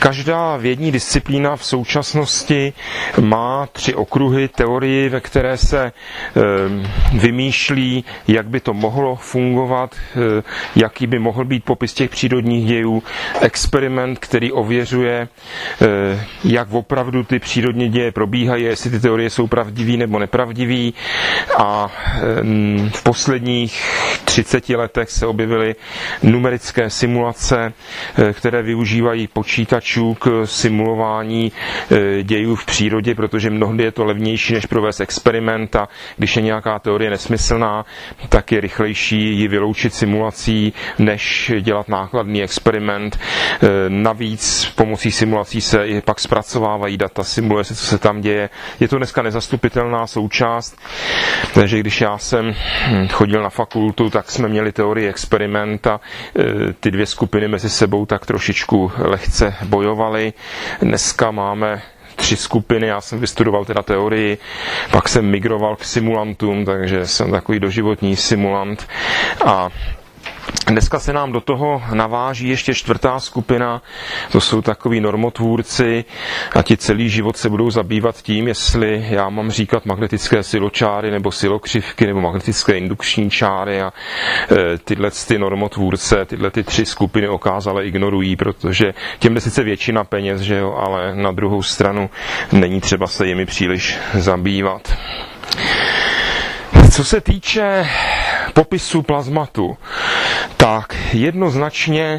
Každá vědní disciplína v současnosti má 3 okruhy teorii, ve které se vymýšlí, jak by to mohlo fungovat, jaký by mohl být popis těch přírodních dějů, experiment, který ověřuje, jak opravdu ty přírodní děje probíhají, jestli ty teorie jsou pravdivý nebo nepravdivý. A v posledních 30 letech se objevily numerické simulace, které využívají počítačů k simulování dějů v přírodě, protože mnohdy je to levnější, než provést experiment, a když je nějaká teorie nesmyslná, tak je rychlejší ji vyloučit simulací, než dělat nákladný experiment. Navíc pomocí simulací se i pak zpracovávají data, simuluje se, co se tam děje. Je to dneska nezastupitelná součást, takže když já jsem chodil na fakultu, tak jsme měli teorii experiment a ty 2 skupiny mezi sebou tak trošičku lehce bojovaly. Dneska máme 3 skupiny, já jsem vystudoval teda teorii, pak jsem migroval k simulantům, takže jsem takový doživotní simulant. A dneska se nám do toho naváží ještě 4. skupina, to jsou takový normotvůrci a ti celý život se budou zabývat tím, jestli já mám říkat magnetické siločáry nebo silokřivky nebo magnetické indukční čáry, a tyhle ty normotvůrce, tyhle ty 3 skupiny okázale ignorují, protože těm jde sice většina peněz, že jo, ale na druhou stranu není třeba se jimi příliš zabývat. Co se týče popisu plazmatu, tak jednoznačně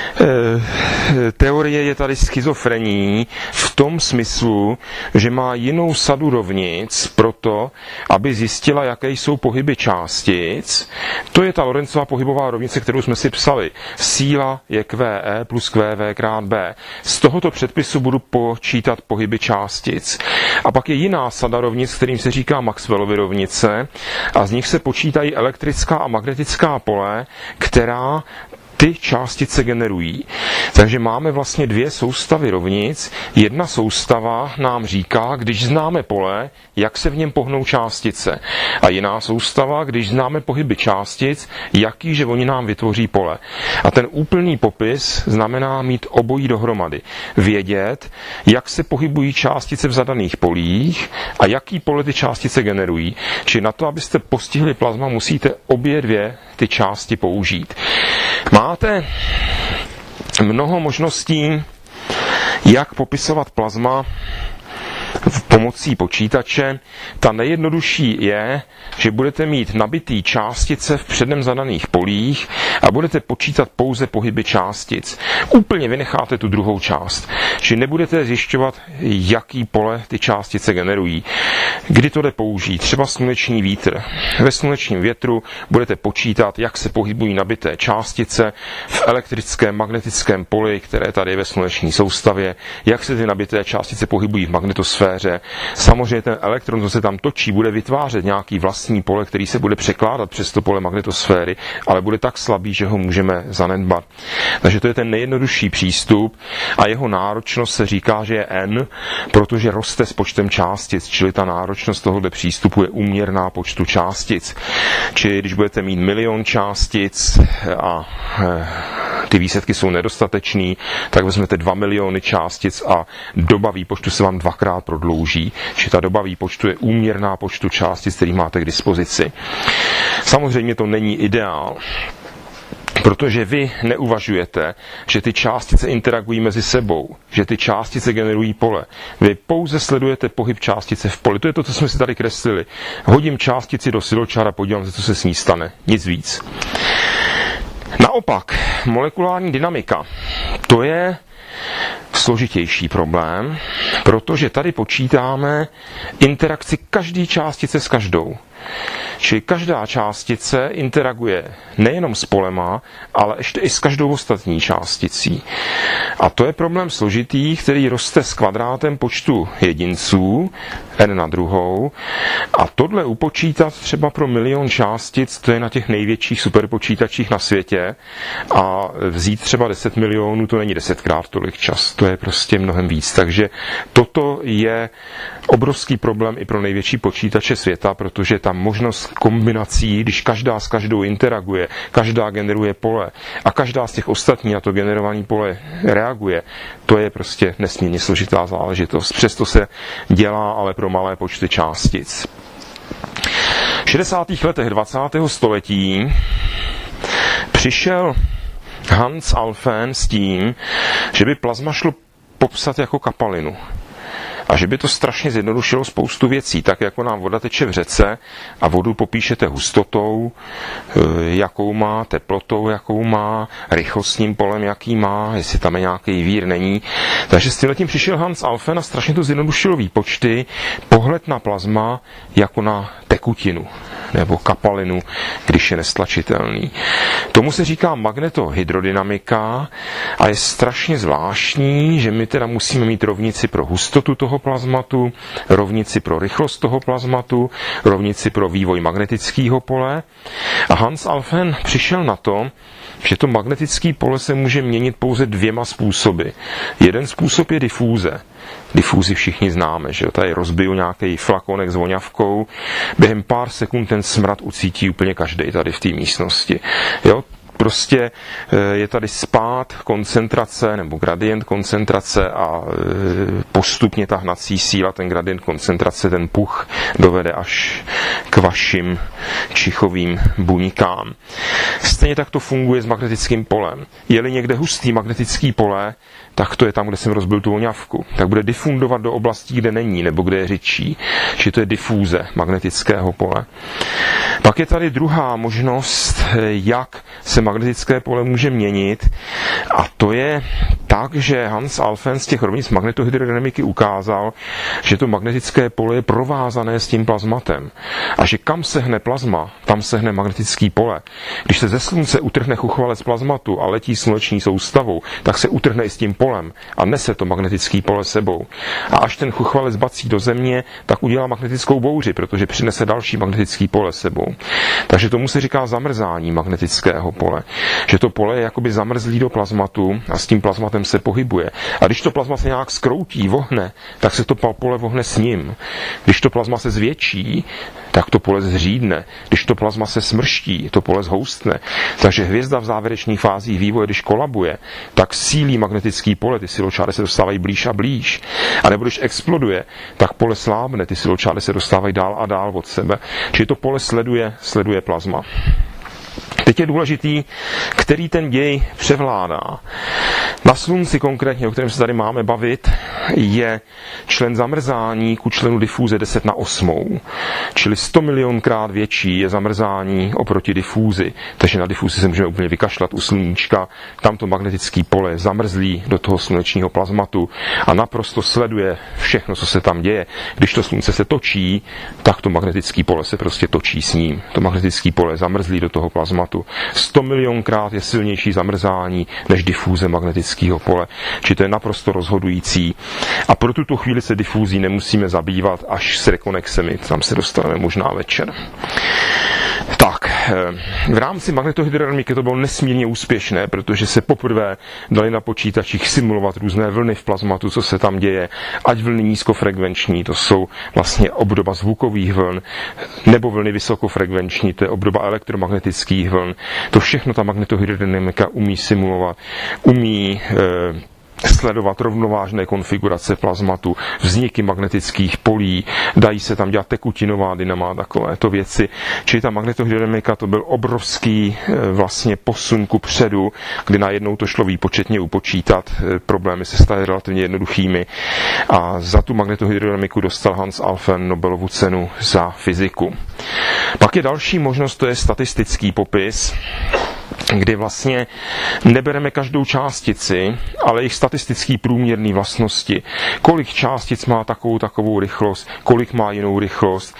teorie je tady schizofrení v tom smyslu, že má jinou sadu rovnic pro to, aby zjistila, jaké jsou pohyby částic. To je ta Lorenzova pohybová rovnice, kterou jsme si psali. Síla je QE plus QV krát B. Z tohoto předpisu budu počítat pohyby částic. A pak je jiná sada rovnic, kterým se říká Maxwellovy rovnice, a z nich se počítají elektrická a magnetická pole, která ty částice generují. Takže máme vlastně 2 soustavy rovnic. Jedna soustava nám říká, když známe pole, jak se v něm pohnou částice. A jiná soustava, když známe pohyby částic, jaký, že oni nám vytvoří pole. A ten úplný popis znamená mít obojí dohromady. Vědět, jak se pohybují částice v zadaných polích a jaký pole ty částice generují. Čili na to, abyste postihli plazma, musíte obě 2 ty části použít. Máte mnoho možností, jak popisovat plazma pomocí počítače. Ta nejjednodušší je, že budete mít nabitý částice v předem zadaných polích a budete počítat pouze pohyby částic. Úplně vynecháte tu druhou část. Že nebudete zjišťovat, jaký pole ty částice generují. Kdy to jde použít? Třeba sluneční vítr. Ve slunečním větru budete počítat, jak se pohybují nabité částice v elektrickém magnetickém poli, které tady je ve sluneční soustavě, jak se ty nabité částice pohybují v magnetosféře. Samozřejmě ten elektron, co se tam točí, bude vytvářet nějaký vlastní pole, který se bude překládat přes to pole magnetosféry, ale bude tak slabý, že ho můžeme zanedbat. Takže to je ten nejjednodušší přístup a jeho náročnost se říká, že je N, protože roste s počtem částic, čili ta náročnost tohoto přístupu je úměrná počtu částic. Čili když budete mít 1 000 000 částic a ty výsledky jsou nedostatečný, tak vezmete 2 miliony částic a doba výpočtu se vám 2krát prodlouží. Čili ta doba výpočtu je úměrná počtu částic, který máte k dispozici. Samozřejmě to není ideál, protože vy neuvažujete, že ty částice interagují mezi sebou, že ty částice generují pole. Vy pouze sledujete pohyb částice v poli. To je to, co jsme si tady kreslili. Hodím částici do siločára, podívám se, co se s ní stane. Nic víc. Naopak, molekulární dynamika, to je složitější problém, protože tady počítáme interakci každé částice s každou. Čili každá částice interaguje nejenom s polema, ale ještě i s každou ostatní částicí. A to je problém složitý, který roste s kvadrátem počtu jedinců, n na druhou. A tohle upočítat třeba pro 1 000 000 částic, to je na těch největších superpočítačích na světě. A vzít třeba 10 milionů, to není 10krát tolik čas, to je prostě mnohem víc. Takže toto je obrovský problém i pro největší počítače světa, protože ta možnost kombinací, když každá s každou interaguje, každá generuje pole a každá z těch ostatních na to generované pole reaguje, to je prostě nesmírně složitá záležitost. Přesto se dělá ale pro malé počty částic. V 60. letech 20. století přišel Hans Alfvén s tím, že by plazma šlo popsat jako kapalinu. A že by to strašně zjednodušilo spoustu věcí, tak jako nám voda teče v řece a vodu popíšete hustotou, jakou má, teplotou, jakou má, rychlostním polem, jaký má, jestli tam je nějaký vír, není. Takže s tímhletím přišel Hans Alfvén a strašně to zjednodušilo výpočty, pohled na plazma jako na tekutinu nebo kapalinu, když je nestlačitelný. Tomu se říká magnetohydrodynamika a je strašně zvláštní, že my teda musíme mít rovnici pro hustotu toho plazmatu, rovnici pro rychlost toho plazmatu, rovnici pro vývoj magnetického pole. A Hans Alfvén přišel na to, že to magnetické pole se může měnit pouze dvěma způsoby. Jeden způsob je difúze. Difúzi všichni známe, že jo? Tady rozbiju nějaký flakonek s voňavkou, během pár sekund ten smrad ucítí úplně každej tady v té místnosti. Jo? Prostě je tady spád koncentrace nebo gradient koncentrace a postupně ta hnací síla, ten gradient koncentrace, ten puch dovede až k vašim čichovým buňkám. Stejně tak to funguje s magnetickým polem. Je-li někde hustý magnetický pole, tak to je tam, kde jsem rozbil tu voňavku. Tak bude difundovat do oblastí, kde není, nebo kde je řidčí. Čili to je difúze magnetického pole. Pak je tady druhá možnost, jak se magnetické pole může měnit, a to je tak, že Hans Alfvén z těch rovnic magnetohydrodynamiky ukázal, že to magnetické pole je provázané s tím plazmatem. A že kam sehne plazma, tam sehne magnetický pole. Když se ze slunce utrhne chuchvalec plazmatu a letí sluneční soustavou, tak se utrhne i s tím polem a nese to magnetický pole sebou. A až ten chuchvalec bací do země, tak udělá magnetickou bouři, protože přinese další magnetický pole sebou. Takže tomu se říká zamrzání magnetického pole. Že to pole je jakoby zamrzlý do plazmatu a s tím plazmatem se pohybuje. A když to plazma se nějak skroutí, vohne, tak se to pole vohne s ním. Když to plazma se zvětší, tak to pole zhřídne. Když to plazma se smrští, to pole zhoustne. Takže hvězda v závěrečných fázích vývoje, když kolabuje, tak sílí magnetický pole, ty siločáry se dostávají blíž a blíž. A nebo když exploduje, tak pole slábne, ty siločáry se dostávají dál a dál od sebe. Čili to pole sleduje plazma. Teď je důležitý, který ten děj převládá. Na slunci konkrétně, o kterém se tady máme bavit, je člen zamrzání ku členu difúze 10⁸. Čili 100 milionkrát větší je zamrzání oproti difúzi. Takže na difúzi se můžeme úplně vykašlat u sluníčka. Tam to magnetické pole zamrzlí do toho slunečního plazmatu a naprosto sleduje všechno, co se tam děje. Když to slunce se točí, tak to magnetické pole se prostě točí s ním. To magnetické pole zamrzlí do toho plazmatu. 100 milionkrát je silnější zamrzání než difúze magnetického pole. Či to je naprosto rozhodující. A pro tuto chvíli se difúzí nemusíme zabývat až s rekonexemi. Tam se dostaneme možná večer. Tak, v rámci magnetohydrodynamiky to bylo nesmírně úspěšné, protože se poprvé dali na počítačích simulovat různé vlny v plazmatu, co se tam děje, ať vlny nízkofrekvenční, to jsou vlastně obdoba zvukových vln, nebo vlny vysokofrekvenční, to je obdoba elektromagnetických vln. To všechno ta magnetohydrodynamika umí simulovat, umí sledovat rovnovážné konfigurace plazmatu, vzniky magnetických polí, dají se tam dělat tekutinová dynama, takovéto věci. Čili ta magnetohydrodynamika to byl obrovský vlastně posun ku předu, kdy najednou to šlo výpočetně upočítat, problémy se staly relativně jednoduchými a za tu magnetohydrodynamiku dostal Hans Alfvén Nobelovu cenu za fyziku. Pak je další možnost, to je statistický popis, kdy vlastně nebereme každou částici, ale jejich statistický průměrný vlastnosti. Kolik částic má takovou rychlost, kolik má jinou rychlost.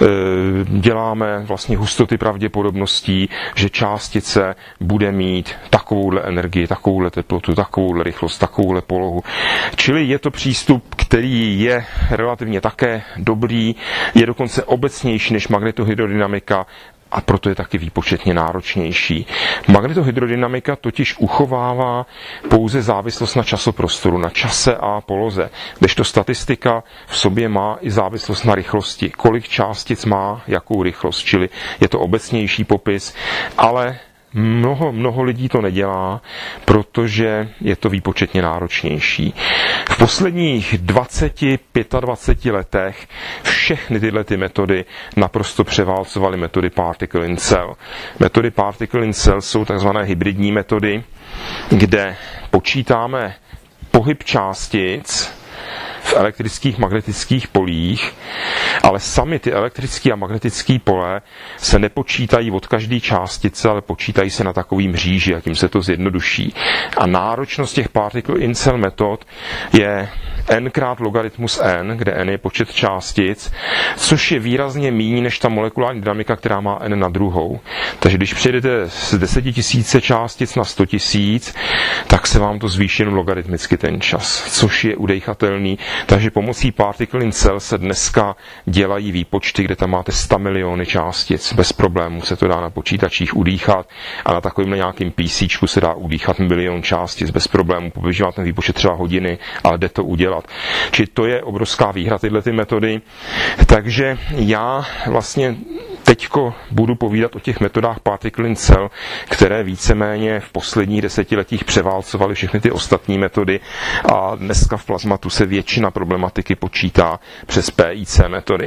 Děláme vlastně hustoty pravděpodobností, že částice bude mít takovouhle energii, takovouhle teplotu, takovouhle rychlost, takovouhle polohu. Čili je to přístup, který je relativně také dobrý, je dokonce obecnější než magnetohydrodynamika, a proto je taky výpočetně náročnější. Magnetohydrodynamika totiž uchovává pouze závislost na časoprostoru, na čase a poloze, kdežto statistika v sobě má i závislost na rychlosti, kolik částic má jakou rychlost, čili je to obecnější popis, ale mnoho lidí to nedělá, protože je to výpočetně náročnější. V posledních 20-25 letech všechny tyhle ty metody naprosto převálcovaly metody particle in cell. Metody particle in cell jsou takzvané hybridní metody, kde počítáme pohyb částic v elektrických magnetických polích, ale sami ty elektrické a magnetické pole se nepočítají od každé částice, ale počítají se na takový mříži a tím se to zjednoduší. A náročnost těch particle in cell metod je n krát logaritmus n, kde n je počet částic, což je výrazně méně než ta molekulární dynamika, která má n na druhou. Takže když přejdete z 10 000 částic na 100 000, tak se vám to zvýší jen logaritmicky ten čas, což je udejchatelný. Takže pomocí particle in cell se dneska dělají výpočty, kde tam máte 100 miliony částic. Bez problémů se to dá na počítačích udýchat a na takovým nějakým PCčku se dá udýchat 1 milion částic bez problémů. Používá ten výpočet třeba hodiny, ale jde to udělat. Čili to je obrovská výhra tyhle ty metody. Takže já vlastně teďko budu povídat o těch metodách particle in cell, které víceméně v posledních desetiletích převálcovaly všechny ty ostatní metody a dneska v plazmatu se většina problematiky počítá přes PIC metody.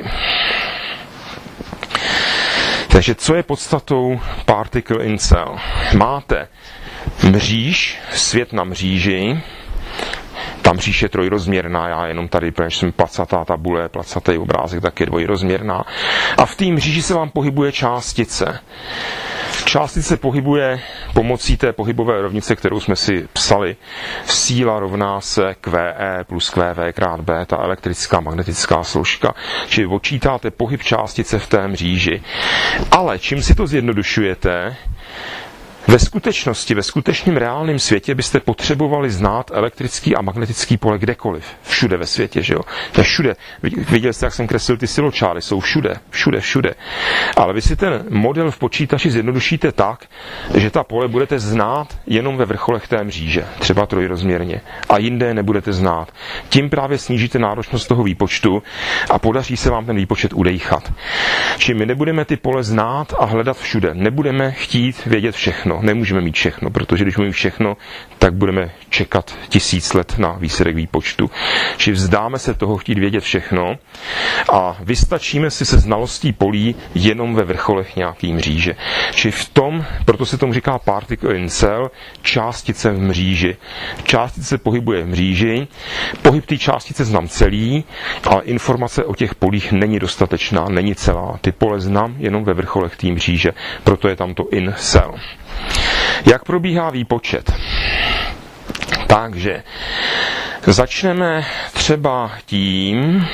Takže co je podstatou particle in cell? Máte mříž, svět na mříži. Ta mříž je trojrozměrná, já jenom tady, protože jsem placatá tabule, placatý obrázek, tak je dvojrozměrná. A v té mříži se vám pohybuje částice. Částice pohybuje pomocí té pohybové rovnice, kterou jsme si psali. Síla rovná se QE plus QV krát B, ta elektrická magnetická složka. Čili počítáte pohyb částice v té mříži. Ale čím si to zjednodušujete, ve skutečnosti, ve skutečném reálném světě byste potřebovali znát elektrický a magnetický pole kdekoliv. Všude ve světě, že jo? To je všude. Viděli jste, jak jsem kreslil ty siločáry, jsou všude. Ale vy si ten model v počítači zjednodušíte tak, že ta pole budete znát jenom ve vrcholech té mříže, třeba trojrozměrně, a jinde nebudete znát. Tím právě snížíte náročnost toho výpočtu a podaří se vám ten výpočet udejchat. Čili my nebudeme ty pole znát a hledat všude. Nebudeme chtít vědět všechno. Nemůžeme mít všechno, protože když budeme mít všechno, tak budeme čekat 1000 let na výsledek výpočtu. Čili vzdáme se toho chtít vědět všechno a vystačíme si se znalostí polí jenom ve vrcholech nějaký mříže. Čili v tom, proto se tomu říká particle in cell, částice v mříži. Částice pohybuje v mříži, pohyb té částice znám celý, ale informace o těch polích není dostatečná, není celá. Ty pole znám jenom ve vrcholech té mříže, proto je tam to in cell. Jak probíhá výpočet? Takže začneme třeba tím,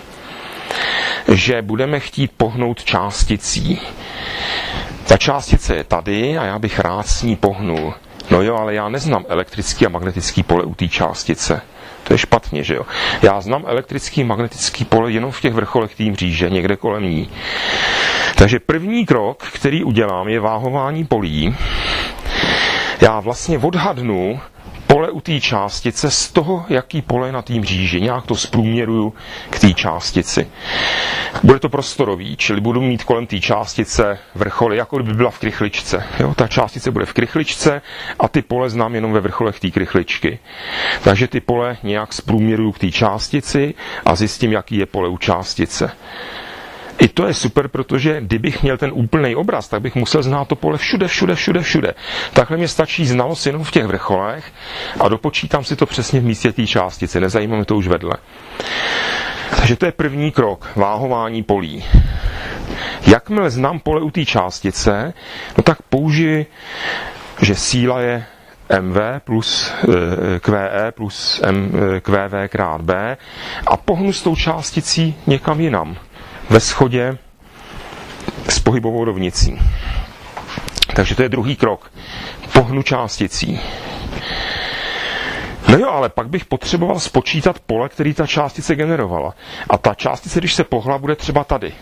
že budeme chtít pohnout částicí. Ta částice je tady a já bych rád s ní pohnul. No jo, ale já neznám elektrický a magnetický pole u té částice. To je špatně, že jo? Já znám elektrický a magnetický pole jenom v těch vrcholech té mříže, někde kolem ní. Takže první krok, který udělám, je váhování polí. Já vlastně odhadnu pole u té částice z toho, jaký pole je na té mříži. Nějak to zprůměruju k té částici. Bude to prostorový, čili budu mít kolem té částice vrcholy, jako kdyby byla v krychličce. Jo? Ta částice bude v krychličce a ty pole znám jenom ve vrcholech té krychličky. Takže ty pole nějak zprůměruju k té částici a zjistím, jaký je pole u částice. I to je super, protože kdybych měl ten úplný obraz, tak bych musel znát to pole všude. Takhle mě stačí znalost jenom v těch vrcholech a dopočítám si to přesně v místě té částice. Nezajímá mě to už vedle. Takže to je první krok, váhování polí. Jakmile znám pole u té částice, no tak použiji, že síla je mv plus QE plus QV krát B a pohnu s tou částicí někam jinam. Ve shodě s pohybovou rovnicí. Takže to je druhý krok. Pohnu částicí. No jo, ale pak bych potřeboval spočítat pole, který ta částice generovala. A ta částice, když se pohla, bude třeba tady.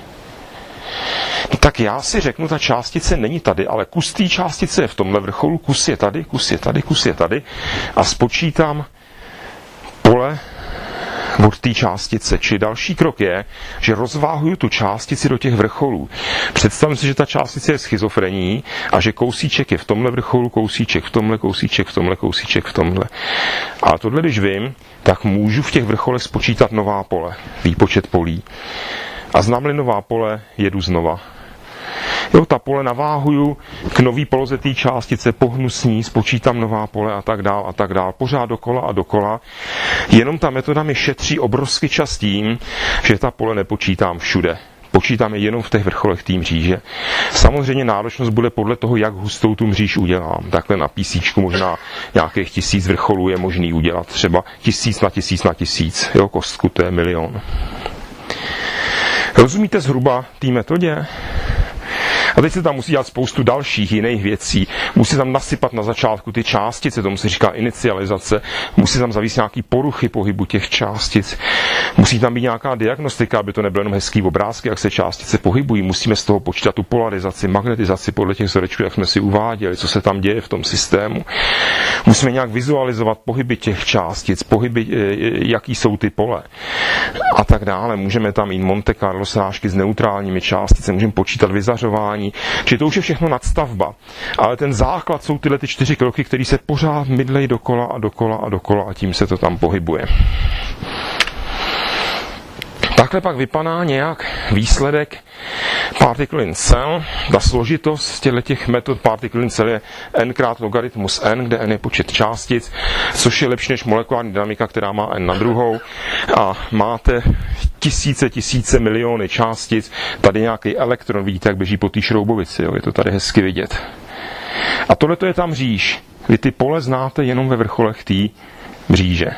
Tak já si řeknu, ta částice není tady, ale kus té částice je v tomhle vrcholu, kus je tady, kus je tady, kus je tady a spočítám pole od té částice. Či další krok je, že rozváhuju tu částici do těch vrcholů. Představím si, že ta částice je schizofrení a že kousíček je v tomhle vrcholu, kousíček v tomhle, kousíček v tomhle, kousíček v tomhle. A tohle, když vím, tak můžu v těch vrcholech spočítat nová pole, výpočet polí. A znám-li nová pole, jedu znova. Jo, ta pole naváhuju k nový poloze té částice, pohnu s ní, spočítám nová pole a tak dál, pořád dokola a dokola. Jenom ta metoda mi šetří obrovský čas tím, že ta pole nepočítám všude. Počítám je jenom v těch vrcholech té mříže. Samozřejmě náročnost bude podle toho, jak hustou tu mříž udělám. Takhle na písíčku možná nějakých 1000 vrcholů je možný udělat. Třeba 1000 na 1000 na 1000. Jo, kostku, to je 1 000 000. Rozumíte zhruba té metodě? A teď se tam musí dělat spoustu dalších jiných věcí. Musí tam nasypat na začátku ty částice, tomu se říká inicializace. Musí tam zavést nějaký poruchy pohybu těch částic. Musí tam být nějaká diagnostika, aby to nebylo jenom hezký obrázky, jak se částice pohybují. Musíme z toho počítat tu polarizaci, magnetizaci podle těch vzorečků, jak jsme si uváděli, co se tam děje v tom systému. Musíme nějak vizualizovat pohyby těch částic, pohyby, jaký jsou ty pole a tak dále. Můžeme tam mít Monte Carlo srážky s neutrálními částicemi, můžeme počítat vyzařování. Čili to už je všechno nadstavba. Ale ten základ jsou tyhle 4 kroky, které se pořád mydlejí dokola a dokola a dokola a tím se to tam pohybuje. Takhle pak vypadá nějak výsledek particle in cell. Ta složitost těch metod particle in cell je n krát logaritmus n, kde n je počet částic, což je lepší než molekulární dynamika, která má n na druhou. A máte tisíce, miliony částic. Tady nějaký elektron, vidíte, jak běží po té šroubovici. Jo? Je to tady hezky vidět. A tohle to je tam mříž. Vy ty pole znáte jenom ve vrcholech té mříže.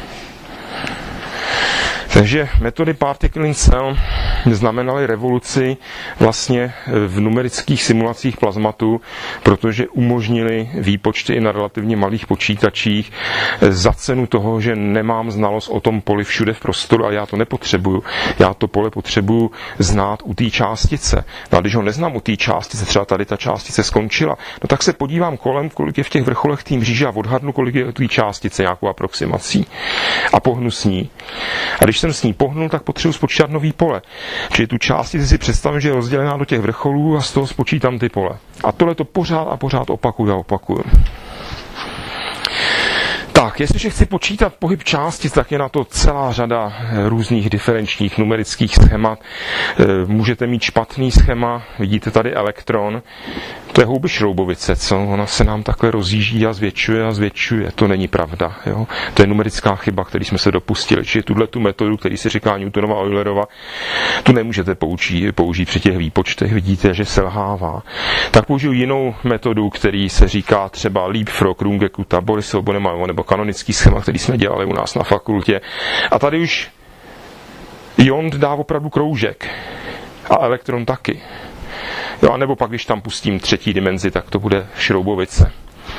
Takže metody particle in cell znamenaly revoluci vlastně v numerických simulacích plazmatu, protože umožnili výpočty i na relativně malých počítačích za cenu toho, že nemám znalost o tom poli všude v prostoru a já to nepotřebuju. Já to pole potřebuju znát u té částice. No a když ho neznám u té částice, třeba tady ta částice skončila, no tak se podívám kolem, kolik je v těch vrcholech té mříže a odhadnu, kolik je u té částice nějakou aproximací a pohnu s ní. A když jsem s ní pohnul, tak potřebuji spočítat nový pole. Čili tu částici si představím, že je rozdělená do těch vrcholů a z toho spočítám ty pole. A tohle to pořád a pořád opakuju. Tak, jestliže chci počítat pohyb částic, tak je na to celá řada různých diferenčních numerických schémat. Můžete mít špatný schéma, vidíte tady elektron, to je houby šroubovice, co? Ona se nám takhle rozjíždí a zvětšuje. To není pravda. Jo? To je numerická chyba, který jsme se dopustili. Čili tu metodu, který se říká Newtonova Eulerova, tu nemůžete použít při těch výpočtech, vidíte, že selhává. Tak použiju jinou metodu, který se říká třeba Leapfrog, Runge-Kutta, Borisov, Bonemajevo nebo kanonický schéma, který jsme dělali u nás na fakultě. A tady už ion dá opravdu kroužek a elektron taky. Jo, a nebo pak, když tam pustím 3. dimenzi, tak to bude šroubovice.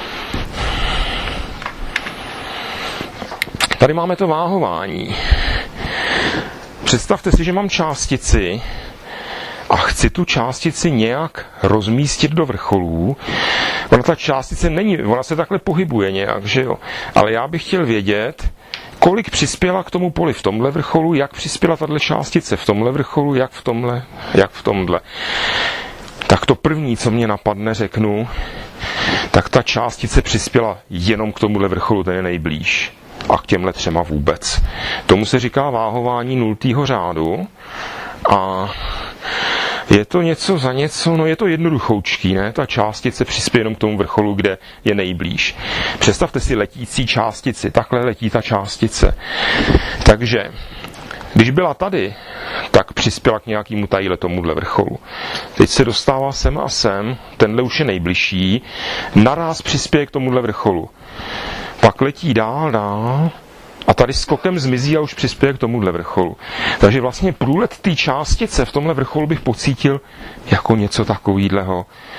Tady máme to váhování. Představte si, že mám částici a chci tu částici nějak rozmístit do vrcholů. Ona ta částice není, ona se takhle pohybuje nějak, že jo. Ale já bych chtěl vědět, kolik přispěla k tomu poli v tomhle vrcholu, jak přispěla tato částice v tomhle vrcholu, jak v tomhle. Tak to první, co mě napadne, řeknu, tak ta částice přispěla jenom k tomuhle vrcholu, ten je nejblíž. A k těmhle 3 vůbec. Tomu se říká váhování 0. řádu a je to něco za něco, no je to jednoduchoučký, ne? Ta částice přispěje jenom k tomu vrcholu, kde je nejblíž. Představte si letící částici, takhle letí ta částice. Takže, když byla tady, tak přispěla k nějakému tadyhle tomuhle vrcholu. Teď se dostává sem a sem, tenhle už je nejbližší, naraz přispěje k tomuhle vrcholu. Pak letí dál a tady skokem zmizí a už přispěje k tomuhle vrcholu. Takže vlastně průlet té částice v tomhle vrcholu bych pocítil jako něco takovýhleho.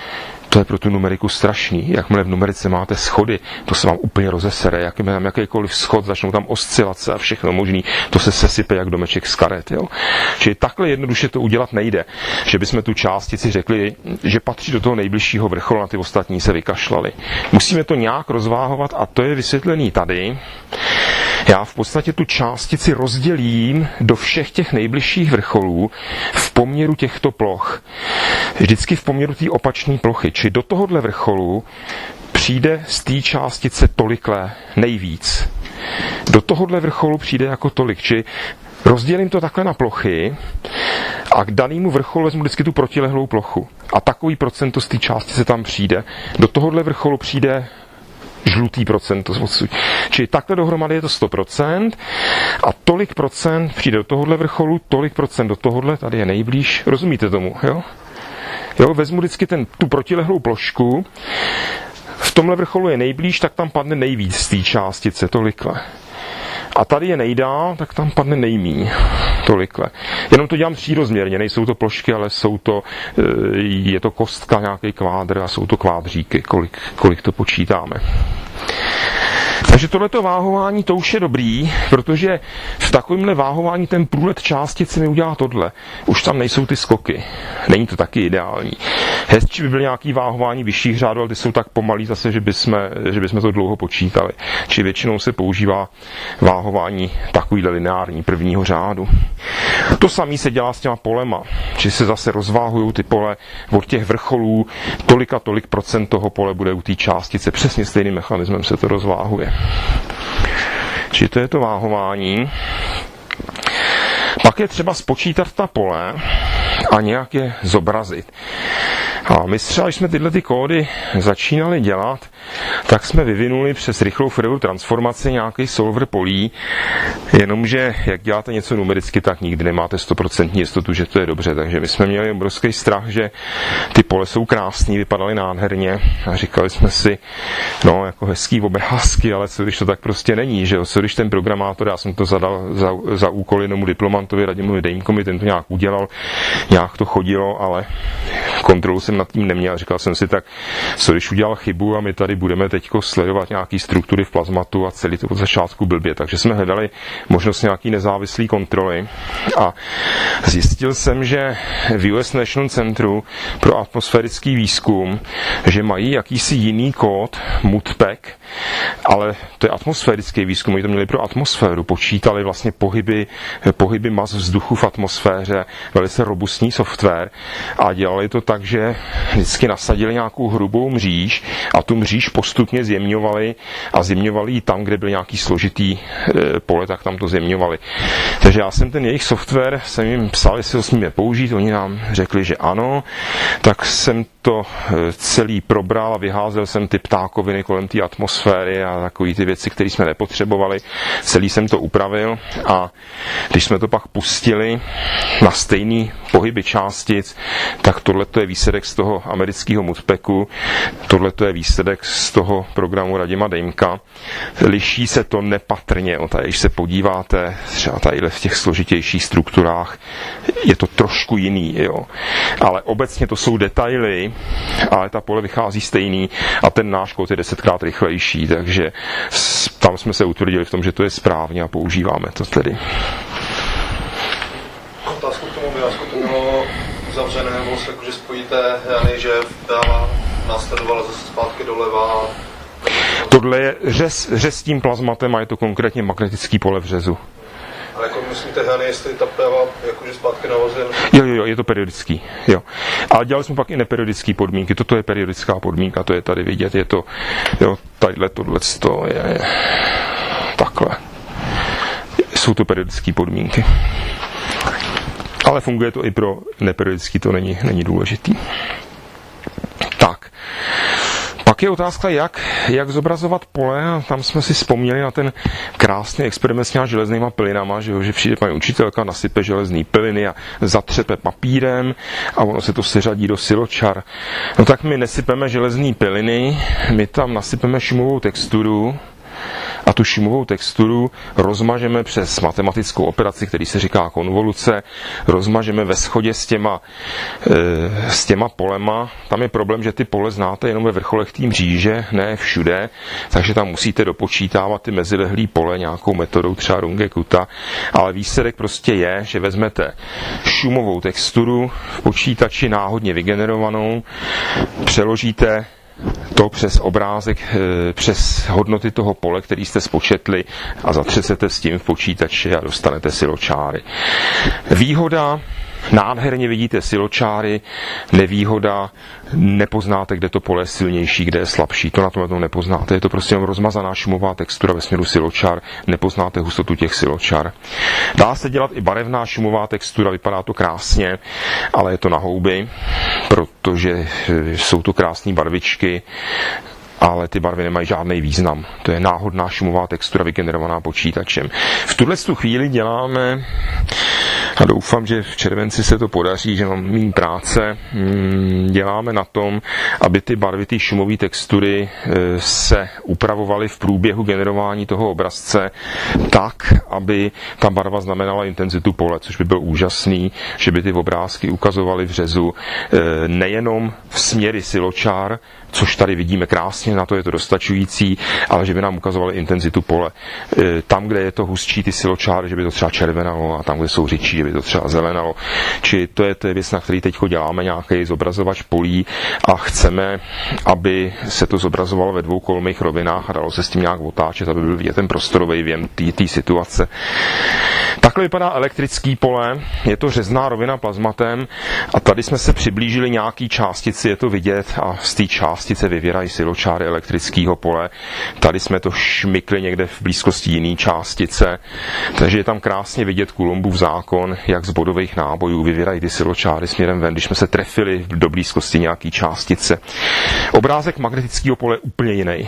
To je pro tu numeriku strašný. Jakmile v numerice máte schody, to se vám úplně rozesere. Jakmile tam jakýkoliv schod, začnou tam oscilace a všechno možný, to se sesype jak domeček z karet. Jo? Čili takhle jednoduše to udělat nejde. Že bychom tu částici řekli, že patří do toho nejbližšího vrcholu, na ty ostatní se vykašlali. Musíme to nějak rozváhovat a to je vysvětlený tady. Já v podstatě tu částici rozdělím do všech těch nejbližších vrcholů v poměru těchto ploch. Vždycky v poměru té opačné plochy. Či do tohohle vrcholu přijde z té částice tolikle nejvíc. Do tohohle vrcholu přijde jako tolik. Či rozdělím to takhle na plochy a k danému vrcholu vezmu vždycky tu protilehlou plochu. A takový procento z té částice tam přijde. Do tohohle vrcholu přijde žlutý procento odsud. Čili takhle dohromady je to 100% a tolik procent přijde do tohohle vrcholu, tolik procent do tohohle, tady je nejblíž. Rozumíte tomu, jo? Jo, vezmu vždycky tu protilehlou plošku, v tomhle vrcholu je nejblíž, tak tam padne nejvíc z té částice, tolikle. A tady je nejdál, tak tam padne nejmíň. Tolikle. Jenom to dělám třírozměrně, nejsou to plošky, ale je to kostka, nějaký kvádr a jsou to kvádříky, kolik to počítáme. Takže tohleto váhování, to už je dobrý, protože v takovémhle váhování ten průlet částice mi udělá tohle. Už tam nejsou ty skoky. Není to taky ideální. Hezčí by byly nějaký váhování vyšších řádů, ale ty jsou tak pomalý zase, že bychom to dlouho počítali. Či většinou se používá váhování takovýhle lineární prvního řádu. To samé se dělá s těma polema. Či se zase rozváhují ty pole od těch vrcholů, tolik a tolik procent toho pole bude u té částice. Přesně stejným mechanismem se to rozváhuje. Čili to je to váhování. Pak je třeba spočítat ta pole a nějak je zobrazit. A my třeba, když jsme tyhle ty kódy začínali dělat, tak jsme vyvinuli přes rychlou Fourierovou transformaci nějaký solver polí, jenomže jak děláte něco numericky, tak nikdy nemáte 100% jistotu, že to je dobře. Takže my jsme měli obrovský strach, že ty pole jsou krásný, vypadaly nádherně a říkali jsme si, no jako hezký obrázky, ale co když to tak prostě není, že jo? Co když ten programátor, já jsem to zadal za úkol jednomu diplomantovi Radimovi Dejmkovi, ten to nějak udělal, nějak to chodilo, ale kontrolu jsem nad tím neměl. Říkal jsem si tak, co když udělal chybu a my tady budeme teďko sledovat nějaký struktury v plazmatu a celý to od začátku blbě. Takže jsme hledali možnost nějaký nezávislý kontroly a zjistil jsem, že v US National Centru pro atmosférický výzkum, že mají jakýsi jiný kód MUTPEC, ale to je atmosférický výzkum, oni to měli pro atmosféru, počítali vlastně pohyby mas vzduchu v atmosféře, velice robustní software a dělali to tak, že vždycky nasadili nějakou hrubou mříž a tu mříž postupně zjemňovali a zjemňovali ji tam, kde byl nějaký složitý pole, tak tam to zjemňovali. Takže já jsem ten jejich software, jsem jim psal, jestli ho smíme použít, oni nám řekli, že ano, tak jsem to celý probral a vyházel jsem ty ptákoviny kolem té atmosféry a takový ty věci, které jsme nepotřebovali. Celý jsem to upravil a když jsme to pak pustili na stejný pohyby částic, tak tohle je výsledek z toho amerického MUTPECu, tohle je výsledek z toho programu Radima Dejmka. Liší se to nepatrně, když se podíváte třeba tadyhle v těch složitějších strukturách, je to trošku jiný, jo. Ale obecně to jsou detaily, ale ta pole vychází stejný a ten náš kód je 10krát rychlejší, takže tam jsme se utvrdili v tom, že to je správně a používáme to tedy. Otázku k tomu obrázku to mělo uzavřené, nebo se jakože spojíte Jany, že dává následovala zase zpátky doleva. Tohle je řez s tím plazmatem a je to konkrétně magnetický pole v řezu. Ale jako myslíte, Jany, jestli ta práva jakože zpátky navazuje? Jo, je to periodický, jo. Ale dělali jsme pak i neperiodické podmínky, toto je periodická podmínka, to je tady vidět, je to, jo, tohleto je takhle. Jsou to periodické podmínky. Ale funguje to i pro neperiodický, to není důležitý. Tak. Pak je otázka, jak zobrazovat pole a tam jsme si vzpomněli na ten krásný experiment s těma železnýma pilinama, že přijde paní učitelka, nasype železný piliny a zatřepe papírem a ono se to seřadí do siločar. No tak my nesypeme železný piliny, my tam nasypeme šumovou texturu a tu šumovou texturu rozmažeme přes matematickou operaci, který se říká konvoluce, rozmažeme ve shodě s těma polema. Tam je problém, že ty pole znáte jenom ve vrcholech té mříže, ne všude, takže tam musíte dopočítávat ty mezilehlý pole nějakou metodou, třeba Runge-Kutta, ale výsledek prostě je, že vezmete šumovou texturu v počítači náhodně vygenerovanou, přeložíte to přes obrázek, přes hodnoty toho pole, který jste spočetli a zatřesete s tím v počítači a dostanete siločáry. Výhoda, nádherně vidíte siločáry, nevýhoda, nepoznáte, kde to pole je silnější, kde je slabší, to na tom nepoznáte. Je to prostě jenom rozmazaná šumová textura ve směru siločár, nepoznáte hustotu těch siločár. Dá se dělat i barevná šumová textura, vypadá to krásně, ale je to na houby, protože jsou to krásné barvičky, ale ty barvy nemají žádný význam. To je náhodná šumová textura vygenerovaná počítačem. V tuhle chvíli děláme, a doufám, že v červenci se to podaří, že mám méně práce, děláme na tom, aby ty barvy, ty šumové textury se upravovaly v průběhu generování toho obrazce tak, aby ta barva znamenala intenzitu pole, což by byl úžasný, že by ty obrázky ukazovaly v řezu nejenom v směry siločár, což tady vidíme krásně, na to je to dostačující, ale že by nám ukazovaly intenzitu pole. Tam, kde je to hustší ty siločáry, že by to třeba červenalo, a tam, kde jsou řidší, že by to třeba zelenalo. Či to je věc, na který teď děláme nějaký zobrazovač polí a chceme, aby se to zobrazovalo ve dvoukolmých rovinách a dalo se s tím nějak otáčet, aby byl vidět ten prostorový věm té situace. Takhle vypadá elektrický pole, je to řezná rovina plazmatem a tady jsme se přiblížili nějaký částici, je to vidět a z té částice vyvěrají siločáry elektrického pole. Tady jsme to šmykli někde v blízkosti jiné částice, takže je tam krásně vidět Coulombův zákon, jak z bodových nábojů vyvěrají ty siločáry směrem ven, když jsme se trefili do blízkosti nějaký částice. Obrázek magnetického pole je úplně jiný.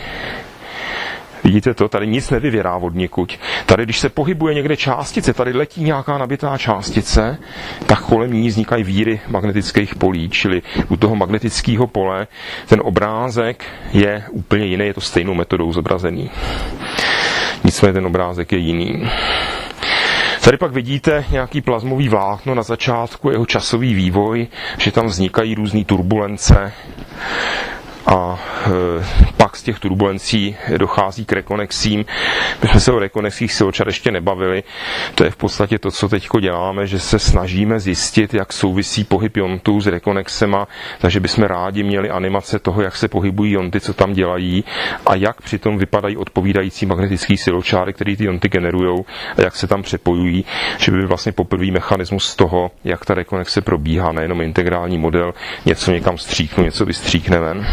Vidíte to? Tady nic nevyvěrá odnikud. Tady, když se pohybuje někde částice, tady letí nějaká nabitá částice, tak kolem ní vznikají víry magnetických polí, čili u toho magnetického pole ten obrázek je úplně jiný, je to stejnou metodou zobrazený. Nicméně ten obrázek je jiný. Tady pak vidíte nějaký plazmový vlákno na začátku, jeho časový vývoj, že tam vznikají různé turbulence a pak z těch turbulencí dochází k rekonexím. My jsme se o rekonexích siločar ještě nebavili. To je v podstatě to, co teď děláme, že se snažíme zjistit, jak souvisí pohyb jontů s rekonexema, takže bychom rádi měli animace toho, jak se pohybují jonty, co tam dělají a jak přitom vypadají odpovídající magnetický siločáry, který ty jonty generujou a jak se tam přepojují, že by byl vlastně poprvý mechanismus toho, jak ta rekonexe probíhá, nejenom integrální model, něco někam stříknu, něco vystříkne ven.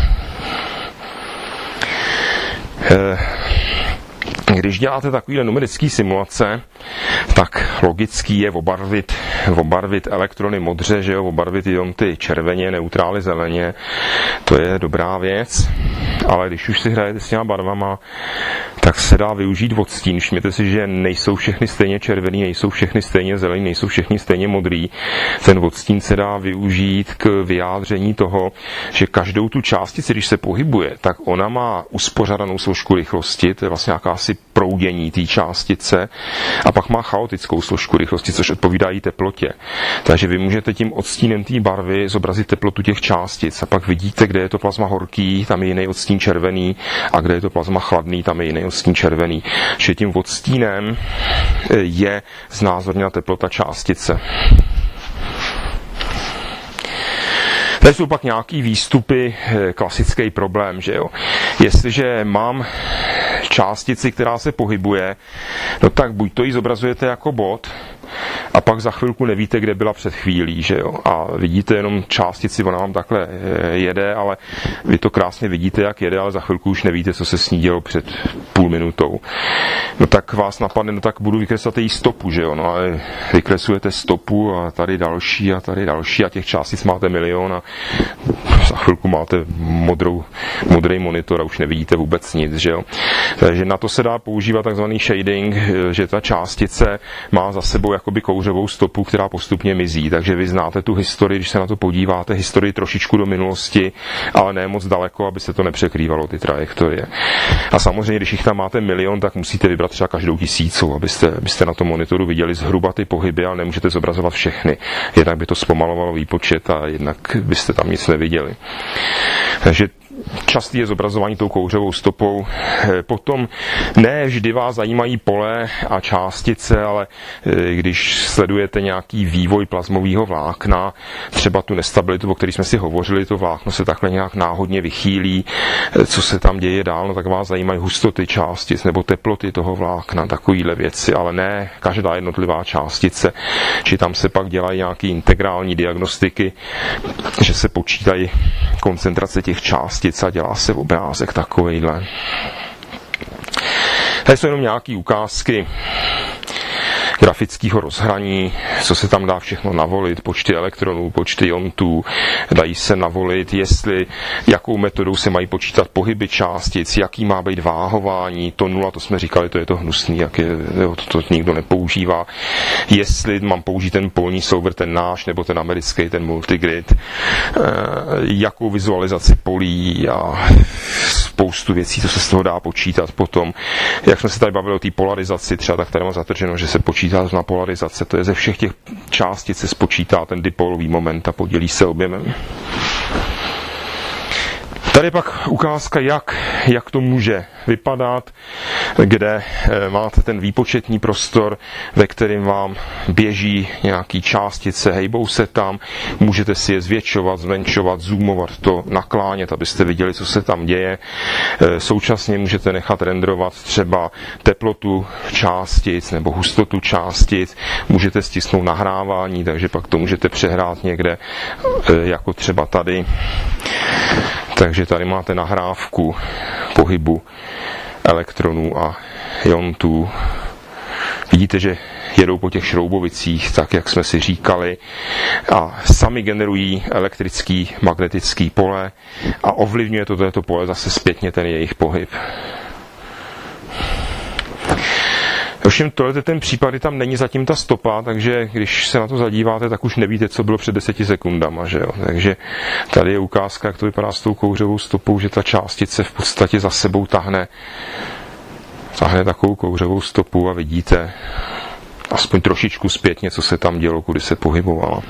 Když děláte takovýhle numerický simulace, tak logický je obarvit elektrony modře, že jo, obarvit ionty červeně, neutrály zeleně. To je dobrá věc, ale když už si hrajete s těma barvama, tak se dá využít odstín. Všimněte si, že nejsou všechny stejně červený, nejsou všechny stejně zelený, nejsou všechny stejně modrý. Ten odstín se dá využít k vyjádření toho, že každou tu částici, když se pohybuje, tak ona má uspořádanou složku rychlosti, to je vlastně jakási proudění té částice, a pak má chaotickou složku rychlosti, což odpovídá jí teplotě. Takže vy můžete tím odstínem té barvy zobrazit teplotu těch částic a pak vidíte, kde je to plazma horký, tam je jiný odstín červený, a kde je to plazma chladný, tam je jiný odstín červený. Že tím odstínem je znázorněna teplota částice. Tady jsou pak nějaký výstupy, klasický problém, že jo. Jestliže mám částici, která se pohybuje, no tak buď to ji zobrazujete jako bod, a pak za chvilku nevíte, kde byla před chvílí, že jo. A vidíte jenom částici, ona vám takhle jede, ale vy to krásně vidíte, jak jede, ale za chvilku už nevíte, co se s ní dělo před půl minutou. No tak vás napadne, no tak budu vykreslovat její stopu, že jo. No ale vykreslujete stopu a tady další a těch částic máte milion a za chvilku máte modrý monitor a už nevidíte vůbec nic, že jo. Takže na to se dá používat takzvaný shading, že ta částice má za sebou jakoby kouřový kouřovou stopu, která postupně mizí. Takže vy znáte tu historii, když se na to podíváte, historii trošičku do minulosti, ale ne moc daleko, aby se to nepřekrývalo, ty trajektorie. A samozřejmě, když jich tam máte milion, tak musíte vybrat třeba každou 1000, abyste na tom monitoru viděli zhruba ty pohyby, ale nemůžete zobrazovat všechny. Jednak by to zpomalovalo výpočet a jednak byste tam nic neviděli. Takže častý je zobrazování tou kouřovou stopou. Potom ne vždy vás zajímají pole a částice, ale když sledujete nějaký vývoj plazmového vlákna, třeba tu nestabilitu, o které jsme si hovořili, to vlákno se takhle nějak náhodně vychýlí, co se tam děje dál, no tak vás zajímají hustoty částic nebo teploty toho vlákna, takovýhle věci, ale ne každá jednotlivá částice. Či tam se pak dělají nějaké integrální diagnostiky, že se počítají koncentrace těch částic a dělá se obrázek takovejhle. Tady jsou jenom nějaké ukázky grafického rozhraní, co se tam dá všechno navolit, počty elektronů, počty iontů, dají se navolit, jakou metodou se mají počítat pohyby částic, jaký má být váhování, to 0, to jsme říkali, to je to hnusný, to nikdo nepoužívá, jestli mám použít ten polní solver, ten náš, nebo ten americký, ten multigrid, jakou vizualizaci polí a spoustu věcí, co se z toho dá počítat potom. Jak jsme se tady bavili o té polarizaci, třeba tak tady mám zatrženo, že se počítá na polarizace, to je ze všech těch částic se spočítá ten dipolový moment a podělí se objemem. Tady je pak ukázka, jak to může vypadat, kde máte ten výpočetní prostor, ve kterém vám běží nějaký částice, hejbou se tam, můžete si je zvětšovat, zmenšovat, zoomovat to, naklánět, abyste viděli, co se tam děje. Současně můžete nechat renderovat třeba teplotu částic nebo hustotu částic, můžete stisknout nahrávání, takže pak to můžete přehrát někde, jako třeba tady. Takže tady máte nahrávku pohybu elektronů a iontů. Vidíte, že jedou po těch šroubovicích, tak jak jsme si říkali, a sami generují elektrický, magnetický pole a ovlivňuje toto pole zase zpětně ten jejich pohyb. Ovšem tohle ten případ, tam není zatím ta stopa, takže když se na to zadíváte, tak už nevíte, co bylo před 10 sekundama, že jo. Takže tady je ukázka, jak to vypadá s tou kouřovou stopou, že ta částice v podstatě za sebou tahne takovou kouřovou stopu a vidíte aspoň trošičku zpětně, co se tam dělo, kudy se pohybovala.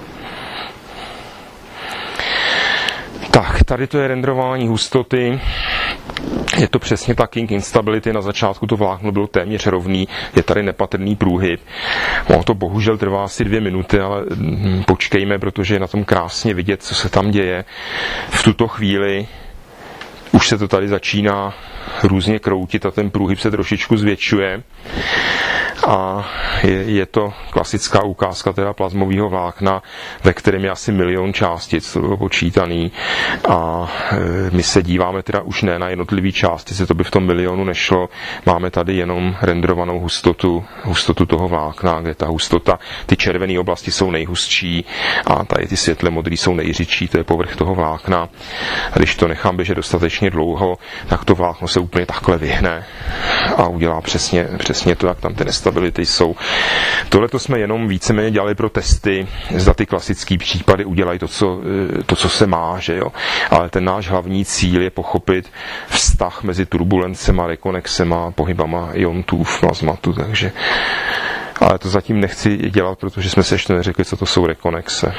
Tak, tady to je renderování hustoty. Je to přesně ta king instability, na začátku to vlákno bylo téměř rovný, je tady nepatrný průhyb. Ono to bohužel trvá asi 2 minuty, ale počkejme, protože je na tom krásně vidět, co se tam děje. V tuto chvíli už se to tady začíná různě kroutit a ten průhyb se trošičku zvětšuje. A je to klasická ukázka teda plazmového vlákna, ve kterém je asi 1 000 000 částic, to bylo počítaný. A my se díváme teda už ne na jednotlivý částice, to by v tom 1 000 000 nešlo. Máme tady jenom renderovanou hustotu toho vlákna, kde ta hustota, ty červené oblasti jsou nejhustší a tady ty světle modrý jsou nejřidší, to je povrch toho vlákna. A když to nechám běžet dostatečně dlouho, tak to vlákno se úplně takhle vyhne a udělá přesně to, jak tam ty nestability jsou. Tohle to jsme jenom víceméně dělali pro testy, zda ty klasické případy udělají to, co se má, že jo. Ale ten náš hlavní cíl je pochopit vztah mezi turbulencema, rekonexema, pohybama iontů v plazmatu, takže ale to zatím nechci dělat, protože jsme se ještě neřekli, co to jsou rekonexe.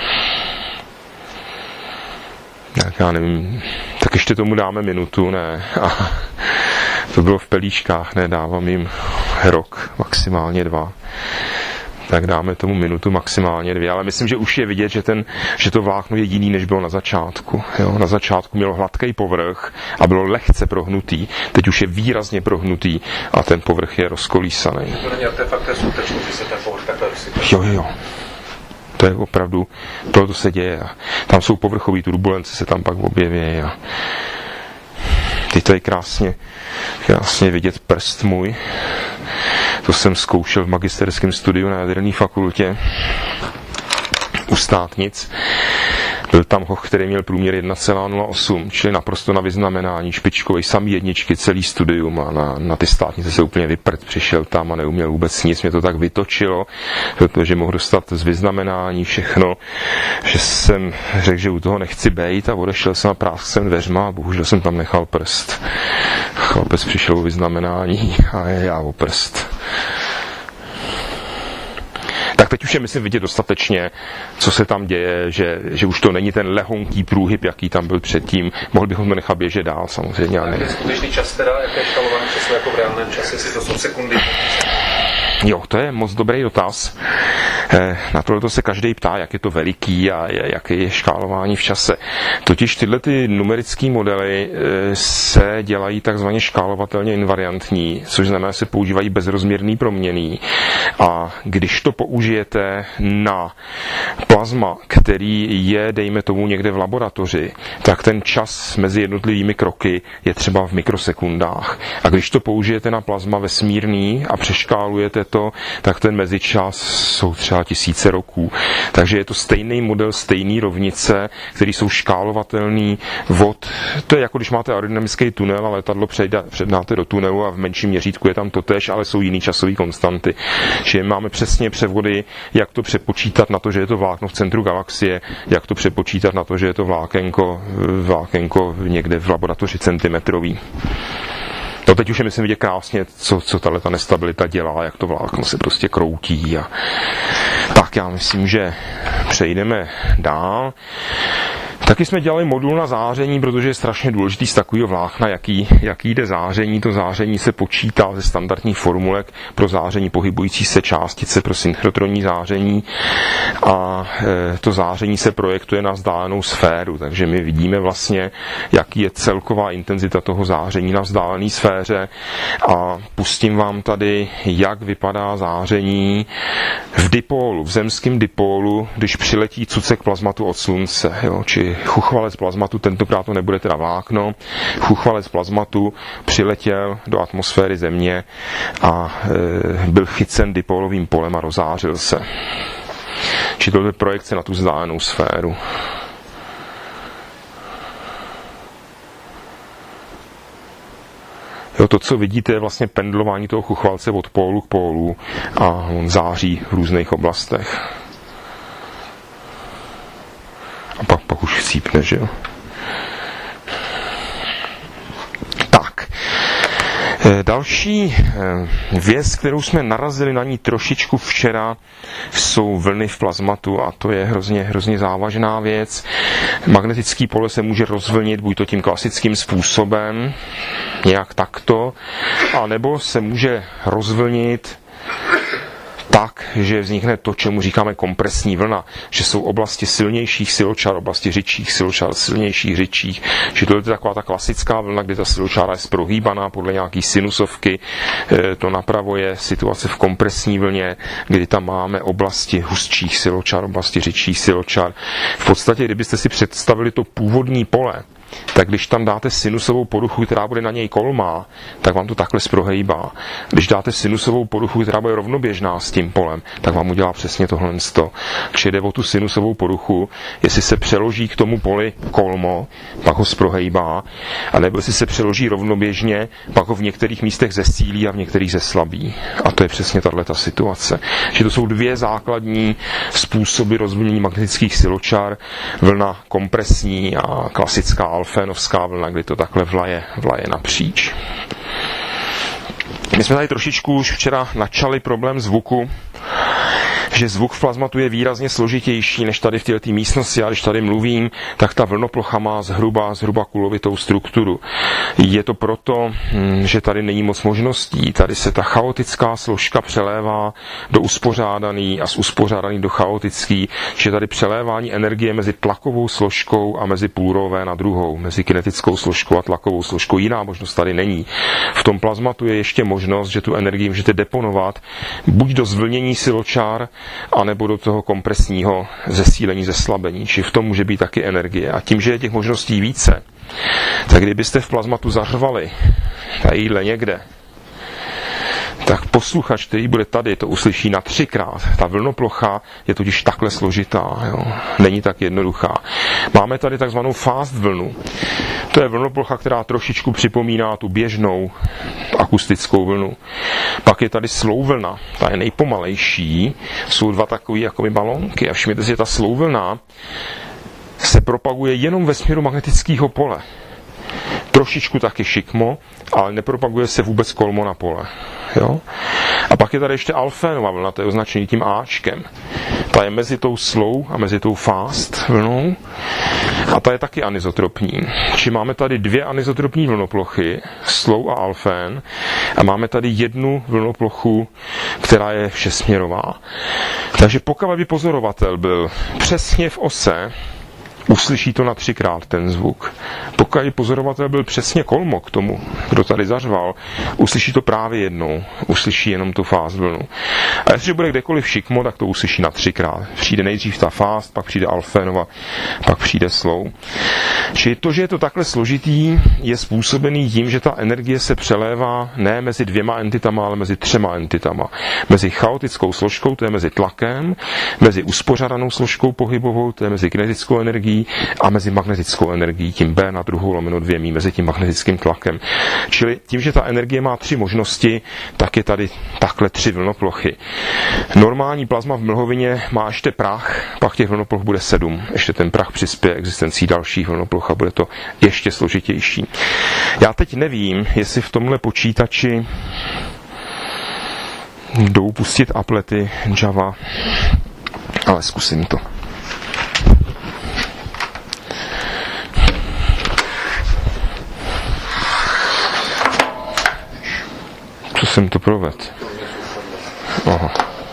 Tak já nevím, tak ještě tomu dáme minutu, ne? A to bylo v pelíškách, ne, dávám jim rok, maximálně 2. Tak dáme tomu minutu, maximálně 2, ale myslím, že už je vidět, že to vlákno je jiný, než bylo na začátku. Jo? Na začátku mělo hladký povrch a bylo lehce prohnutý. Teď už je výrazně prohnutý a ten povrch je rozkolísaný. To není artefakt té skutečnosti, že se ten povrch takhle rozsype. Jo. To je opravdu, to se děje. A tam jsou povrchové turbulence, se tam pak objeví. A teď tady krásně vidět prst můj. To jsem zkoušel v magisterském studiu na jaderné fakultě u Státnic. Byl tam hoch, který měl průměr 1,08, čili naprosto na vyznamenání, špičkový, samý jedničky, celý studium a na ty státnice se úplně vyprt, přišel tam a neuměl vůbec nic, mě to tak vytočilo, protože mohl dostat z vyznamenání všechno, že jsem řekl, že u toho nechci bejt a odešel jsem a prásk jsem dveřma a bohužel jsem tam nechal prst. Chlapec přišel o vyznamenání a já o prst. Tak teď už je, myslím, vidět dostatečně, co se tam děje, že už to není ten lehonký průhyb, jaký tam byl předtím. Mohli bychom to nechat běžet dál, samozřejmě. A je skutečný čas teda, jaké je škálování času jako v reálném čase, jestli to jsou sekundy? Jo, to je moc dobrý dotaz. Na tohle se každý ptá, jak je to veliký a jaké je škálování v čase. Totiž tyhle ty numerické modely se dělají takzvaně škálovatelně invariantní, což znamená, že se používají bezrozměrný proměnný. A když to použijete na plazma, který je, dejme tomu, někde v laboratoři, tak ten čas mezi jednotlivými kroky je třeba v mikrosekundách. A když to použijete na plazma vesmírný a přeškálujete to, tak ten mezičas jsou třeba tisíce roků. Takže je to stejný model, stejný rovnice, který jsou škálovatelný to je jako když máte aerodynamický tunel a letadlo přednáte do tunelu a v menším měřítku je tam totéž, ale jsou jiný časové konstanty. Že máme přesně převody, jak to přepočítat na to, že je to vlákno v centru galaxie, jak to přepočítat na to, že je to vlákenko někde v laboratoři centimetrový. No teď už je, myslím, vidět krásně, co tato nestabilita dělá, jak to vlákno se prostě kroutí. Tak já myslím, že přejdeme dál. Taky jsme dělali modul na záření, protože je strašně důležitý z takového vlákna, jaký jde záření. To záření se počítá ze standardních formulek pro záření pohybující se částice, pro synchrotronní záření a to záření se projektuje na vzdálenou sféru, takže my vidíme vlastně, jaký je celková intenzita toho záření na vzdálené sféře a pustím vám tady, jak vypadá záření v dipólu, v zemském dipólu, když přiletí cucek plazmatu od slunce, jo, či chuchvalec plazmatu, tentokrát to nebude teda vlákno, chuchvalec plazmatu přiletěl do atmosféry Země a byl chycen dipólovým polem a rozářil se. Či to je projekce na tu vzdálenou sféru. Jo, to, co vidíte, je vlastně pendlování toho chuchvalce od pólu k pólu a on září v různých oblastech. A pak už chcípne, že jo. Tak. Další věc, kterou jsme narazili na ní trošičku včera, jsou vlny v plazmatu a to je hrozně závažná věc. Magnetický pole se může rozvlnit buď to tím klasickým způsobem, nějak takto, anebo se může rozvlnit tak, že vznikne to, čemu říkáme kompresní vlna, že jsou oblasti silnějších siločar, oblasti řidších siločar, silnějších řidších, že to je taková ta klasická vlna, kdy ta siločára je prohýbaná podle nějaký sinusovky, to napravo je situace v kompresní vlně, kdy tam máme oblasti hustších siločar, oblasti řidších siločar. V podstatě, kdybyste si představili to původní pole, tak když tam dáte sinusovou poruchu, která bude na něj kolmá, tak vám to takhle zprohejbá. Když dáte sinusovou poruchu, která bude rovnoběžná s tím polem, tak vám udělá přesně tohle. Takže jde o tu sinusovou poruchu, jestli se přeloží k tomu poli kolmo, pak ho zprohejbá, anebo jestli se přeloží rovnoběžně, pak ho v některých místech zesílí a v některých zeslabí. A to je přesně tato situace. Že to jsou dvě základní způsoby rozvlnění magnetických siločar, vlna kompresní a klasická alfénovská vlna, kdy to takhle vlaje napříč. My jsme tady trošičku už včera načali problém zvuku, že zvuk v plazmatu je výrazně složitější než tady v této místnosti. A když tady mluvím, tak ta vlnoplocha má zhruba kulovitou strukturu. Je to proto, že tady není moc možností. Tady se ta chaotická složka přelévá do uspořádaný a z uspořádaný do chaotický, že tady přelévání energie mezi tlakovou složkou a mezi půlrové na druhou, mezi kinetickou složkou a tlakovou složkou. Jiná možnost tady není. V tom plazmatu je ještě možnost, že tu energii můžete deponovat buď do zvlnění siločár, anebo do toho kompresního zesílení, zeslabení. Či v tom může být taky energie. A tím, že je těch možností více, tak kdybyste v plazmatu zařvali tadyhle někde, tak posluchač, který bude tady, to uslyší na 3krát. Ta vlnoplocha je totiž takhle složitá, jo? Není tak jednoduchá. Máme tady takzvanou fast vlnu. To je vlnoplocha, která trošičku připomíná tu běžnou akustickou vlnu. Pak je tady slow vlna, ta je nejpomalejší. Jsou dva takové jakoby balónky a všimněte si, že ta slow vlna se propaguje jenom ve směru magnetického pole. Trošičku taky šikmo, ale nepropaguje se vůbec kolmo na pole. Jo? A pak je tady ještě alfénová vlna, to je označený tím Ačkem. Ta je mezi tou slow a mezi tou fast vlnou a ta je taky anizotropní. Či máme tady dvě anizotropní vlnoplochy, slow a alfén, a máme tady jednu vlnoplochu, která je všesměrová. Takže pokud by pozorovatel byl přesně v ose, uslyší to na 3krát ten zvuk. Pokud pozorovatel byl přesně kolmo k tomu, kdo tady zařval, uslyší to právě jednou. Uslyší jenom tu fast vlnu. A jestliže bude kdekoliv šikmo, tak to uslyší na 3krát. Přijde nejdřív ta fast, pak přijde alfénova, pak přijde slow. Čili to, že je to takhle složitý, je způsobený tím, že ta energie se přelévá ne mezi dvěma entitama, ale mezi 3 entitama. Mezi chaotickou složkou, to je mezi tlakem, mezi uspořádanou složkou pohybovou, to je mezi kinetickou energií, a mezi magnetickou energií, tím B/2/2, mezi tím magnetickým tlakem. Čili tím, že ta energie má 3 možnosti, tak je tady takhle 3 vlnoplochy. Normální plazma v mlhovině má ještě prach, pak těch vlnoploch bude 7. Ještě ten prach přispěje existencí dalších vlnoploch a bude to ještě složitější. Já teď nevím, jestli v tomhle počítači jdou pustit applety Java, ale zkusím to. Co jsem to provedl? Aha.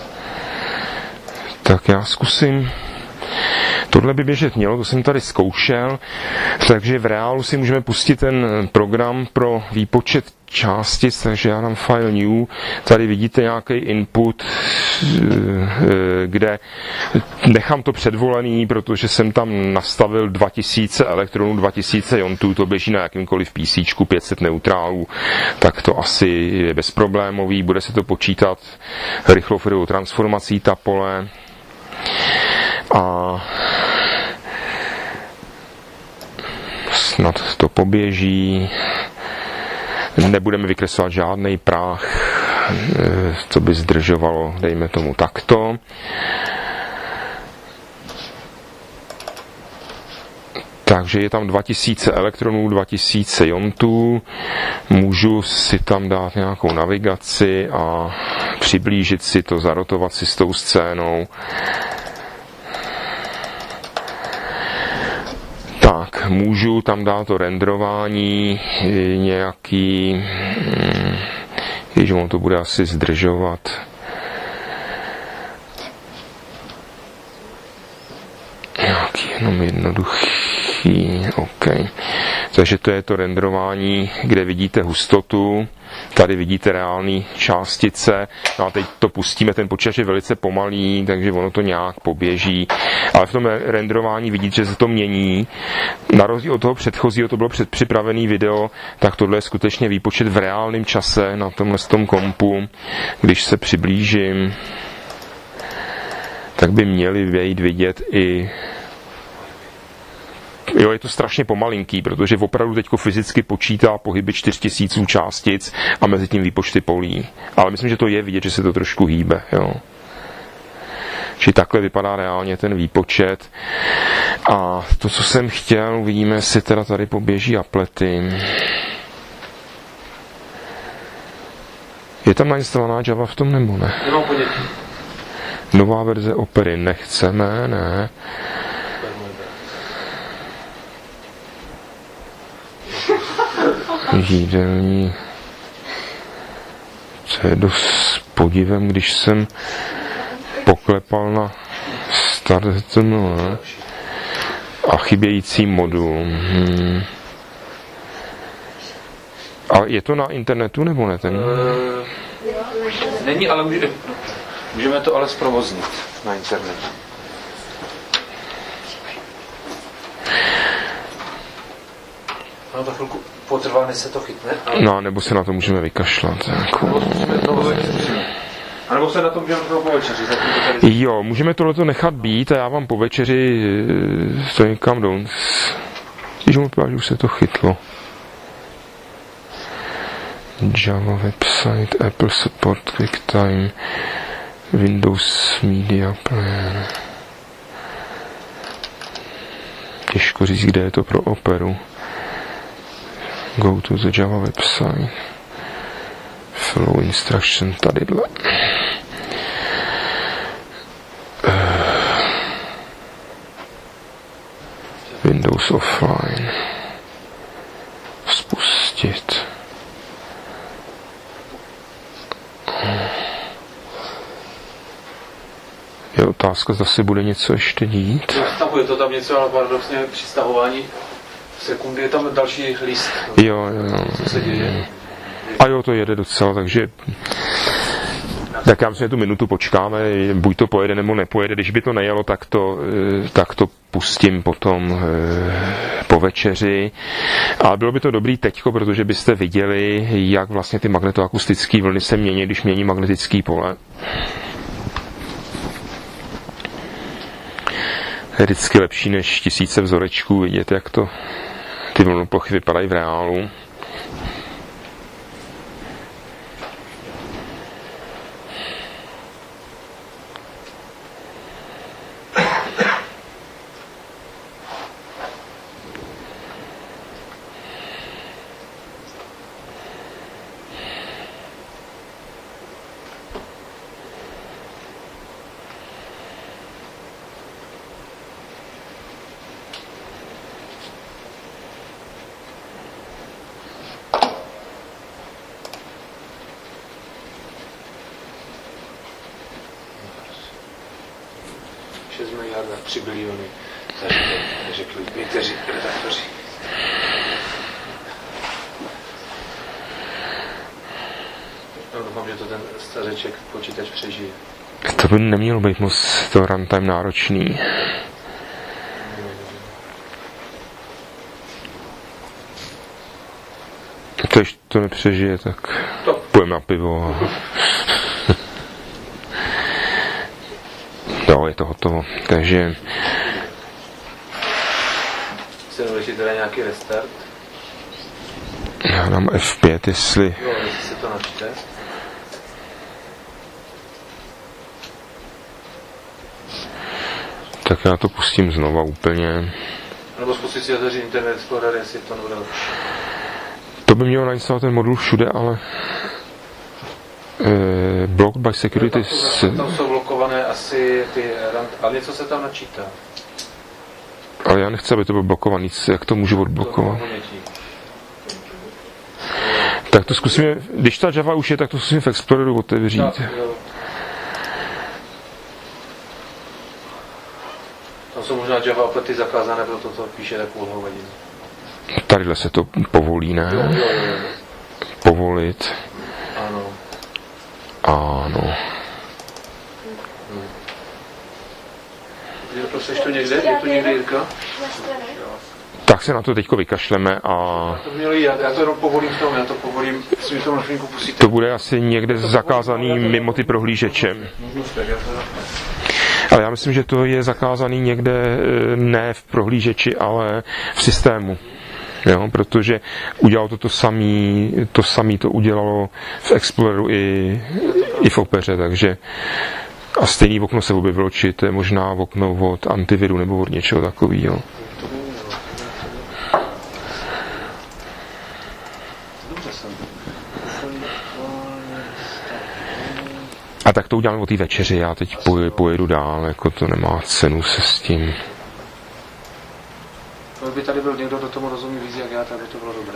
Tak já zkusím. Tohle by běžet mělo, to jsem tady zkoušel, takže v reálu si můžeme pustit ten program pro výpočet částic, takže já dám file new, tady vidíte nějaký input, kde nechám to předvolený, protože jsem tam nastavil 2000 elektronů, 2000 iontů, to běží na jakýmkoliv PCčku, 500 neutrálů, tak to asi je bezproblémový, bude se to počítat rychlou Fourierovou transformací ta pole a snad to poběží. Nebudeme vykreslovat žádný práh, co by zdržovalo, dejme tomu takto. Takže je tam 2000 elektronů, 2000 iontů. Můžu si tam dát nějakou navigaci a přiblížit si to, zarotovat si s tou scénou. Tak, můžu tam dát to renderování nějaký, když on to bude asi zdržovat. Nějaký jenom jednoduchý, OK. Takže to je to renderování, kde vidíte hustotu, tady vidíte reální částice, no a teď to pustíme, ten počítač je velice pomalý, takže ono to nějak poběží, ale v tom renderování vidíte, že se to mění. Na rozdíl od toho předchozího, to bylo předpřipravený video, tak tohle je skutečně výpočet v reálném čase na tomhle tom kompu. Když se přiblížím, tak by měli být vidět i. Jo, je to strašně pomalinký, protože opravdu teďko fyzicky počítá pohyby 4000 částic a mezi tím výpočty polí. Ale myslím, že to je vidět, že se to trošku hýbe, jo. Čili takhle vypadá reálně ten výpočet. A to, co jsem chtěl, uvidíme, jestli teda tady poběží applety. Je tam nainstalovaná Java v tom, nebo ne? Nemám ponětí. Nová verze Opery nechceme, ne. Jídelní. Co je dost podivem, když jsem poklepal na start, ne? A chybějící modul. A je to na internetu, nebo ne? Ten? Není, ale můžeme to ale zprovoznit na internetu. No, za chvilku. potrvá, než se to chytne. No, nebo se na to můžeme vykašlat. Jako. A nebo se na to můžeme po večeři. Jo, můžeme tohleto nechat být a já vám po večeři to někam down. Když mu že už se to chytlo. Java website, Apple support, QuickTime, Windows Media Player. Těžko říct, kde je to pro Operu. Go to the Java website. Follow instruction tadyhle. Windows offline. Spustit. Je otázka, zda se bude něco ještě dít. Je to tam něco, ale paradoxně při stahování sekundy je tam další list. Jo. Co se děje? A jo, to jede docela, takže tak já myslím, že tu minutu počkáme, buď to pojede nebo nepojede. Když by to nejelo, tak to pustím potom po večeři. A bylo by to dobrý teďko, protože byste viděli, jak vlastně ty magnetoakustické vlny se mění, když mění magnetické pole. Je vždycky lepší než tisíce vzorečků vidět, jak to ty vlnoplochy vypadají v reálu. miliarda, 3 biliony, řekli někteří redaktoři. Doufám, že to ten stařeček počítač přežije. To by nemělo být moc to runtime náročný. Když to nepřežije, tak půjdeme na pivo. Jo, je to hotovo. Takže... Chce důležit teda nějaký restart? Já dám F5, jestli... Jo, jestli se to načte. Tak já to pustím znova úplně. Nebo zkusit si otevřít Internet Explorer, jestli to nebude lepší. To by mělo nainstalovat ten modul všude, ale... blocked by security... Tam jsou blokované asi ty... Ale něco se tam načítá. Ale já nechci, aby to bylo blokovaný. Jak to můžu odblokovat? Tak to zkusíme... Když ta Java už je, tak to zkusíme v Exploreru otevřít. Tam jsou možná Java aplety zakázané, proto to píše takovou hovadinu. Tadyhle se to povolí, ne? Jo. Povolit. Ano. Ano. Prosíš to někde? Je to někde, Jirka? Tak se na to teďko vykašleme a... To mělo jít, já to jenom povolím v tom, já to povolím, jestli mi to na chvilku pustíte. To bude asi někde zakázaný mimo ty prohlížeče. Ale já myslím, že to je zakázaný někde ne v prohlížeči, ale v systému. Jo, protože udělalo to samý to udělalo v Exploreru i v Opeře, takže a stejný okno se objevilo, či to je možná okno od antiviru nebo od něčeho takového. A tak to uděláme o té večeři, já teď pojedu dál, jako to nemá cenu se s tím. Kdyby tady byl někdo, kdo tomu rozumí víc jak já, tak by to bylo dobré.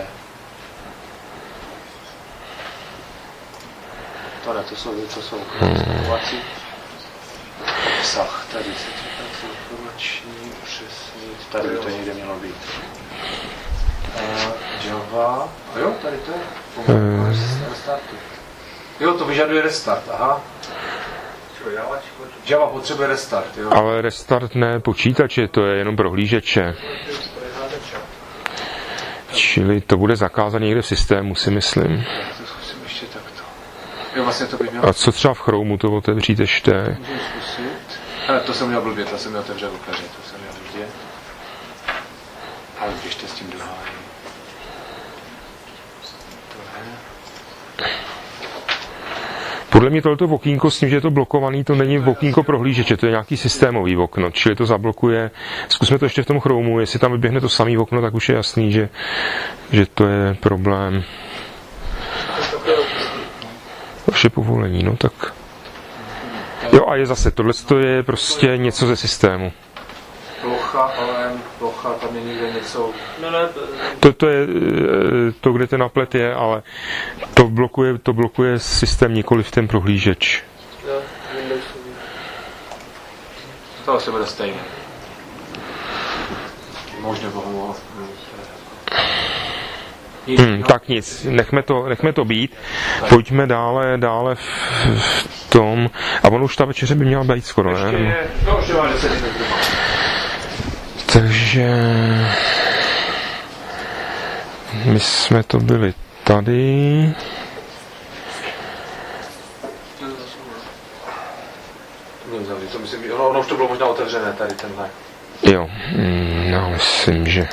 Tohle, to jsou informací. Obsah, tady se to informační, upřesnit, tady by to někde mělo být. Java, a jo, tady to je, restartu. Jo, to vyžaduje restart, aha. Java potřebuje restart, jo. Ale restart ne počítače, to je jenom prohlížeče. Čili to bude zakázat někde v systému, si myslím. To zkusím ještě takto. Jo, vlastně to bych měl... A co třeba v Chromu to otevřít ještě? Můžu zkusit. Ale to jsem měl blbě, to jsem měl otevřel opeře, to jsem měl blbě. Ale ještě s tím doháním. Podle mě tohleto okýnko s tím, že je to blokovaný, to není okýnko prohlížeče, to je nějaký systémový okno, čili to zablokuje. Zkusme to ještě v tom Chromu, jestli tam vyběhne to samý okno, tak už je jasný, že to je problém. Vaše povolení, no tak. Jo, a je zase, tohle je prostě něco ze systému. Plocha, ale plocha, tam je někde něco... To je to, kde ten naplet je, ale to blokuje systém, nikoliv ten prohlížeč. To asi bude stejné. Možná bohu. Tak nic, nechme to být. Pojďme dále v tom. A ono už ta večeře by měla být skoro, ne? No, už má 10 minut. Takže my jsme to byli tady. To myslím, ono už to bylo možná otevřené tady tenhle. Jo, no myslím, že...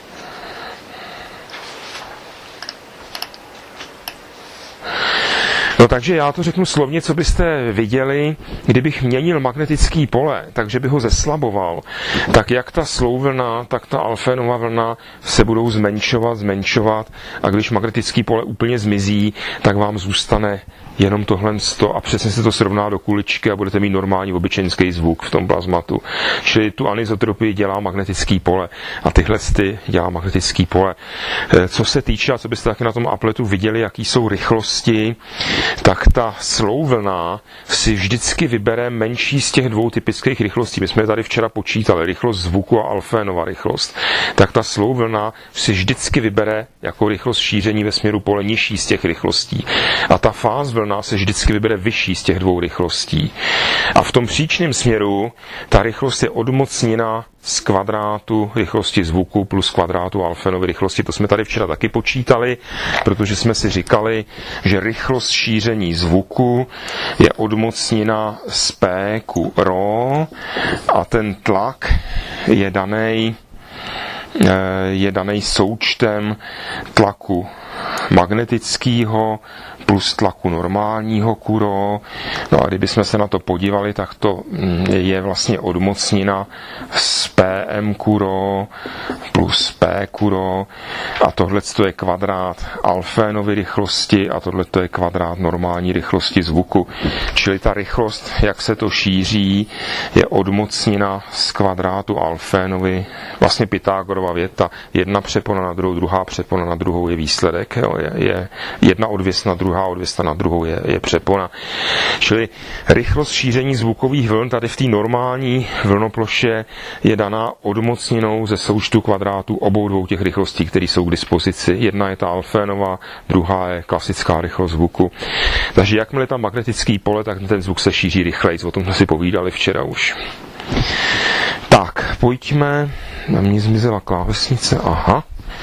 No takže já to řeknu slovně, co byste viděli, kdybych měnil magnetický pole, takže bych ho zeslaboval, tak jak ta slow vlna, tak ta alfénova vlna se budou zmenšovat a když magnetický pole úplně zmizí, tak vám zůstane jenom tohle a přesně se to srovná do kuličky a budete mít normální obyčejný zvuk v tom plazmatu. Čili tu anisotropii dělá magnetický pole a tyhle dělá magnetický pole. Co se týče, a co byste taky na tom apletu viděli, jaký jsou rychlosti, tak ta slow vlna si vždycky vybere menší z těch dvou typických rychlostí. My jsme tady včera počítali rychlost zvuku a alfénova rychlost. Tak ta slow vlna si vždycky vybere jako rychlost šíření ve směru pole nižší z těch rychlostí. A ta fáz vlna se vždycky vybere vyšší z těch dvou rychlostí. A v tom příčném směru ta rychlost je odmocněna z kvadrátu rychlosti zvuku plus kvadrátu alfénovy rychlosti. To jsme tady včera taky počítali, protože jsme si říkali, že rychlost šíření zvuku je odmocněna z P ku ρ a ten tlak je daný součtem tlaku magnetického plus tlaku normálního ku ρ. No a kdybychom se na to podívali, tak to je vlastně odmocnina z PM ku ρ plus P ku ρ a tohle je kvadrát alfénovy rychlosti a tohle je kvadrát normální rychlosti zvuku. Čili ta rychlost, jak se to šíří, je odmocnina z kvadrátu alfénovy. Vlastně Pythagorova věta, jedna přepona na druhou, druhá přepona na druhou je výsledek. Jo, je jedna odvěs na druhá odvěs na druhou je přepona. Čili rychlost šíření zvukových vln tady v té normální vlnoploše je daná odmocninou ze součtu kvadrátů obou dvou těch rychlostí, které jsou k dispozici. Jedna je ta alfénová, druhá je klasická rychlost zvuku. Takže jakmile tam magnetický pole, tak ten zvuk se šíří rychleji. O tom jsme si povídali včera už. Tak, pojďme. Na mě zmizela klávesnice. Aha.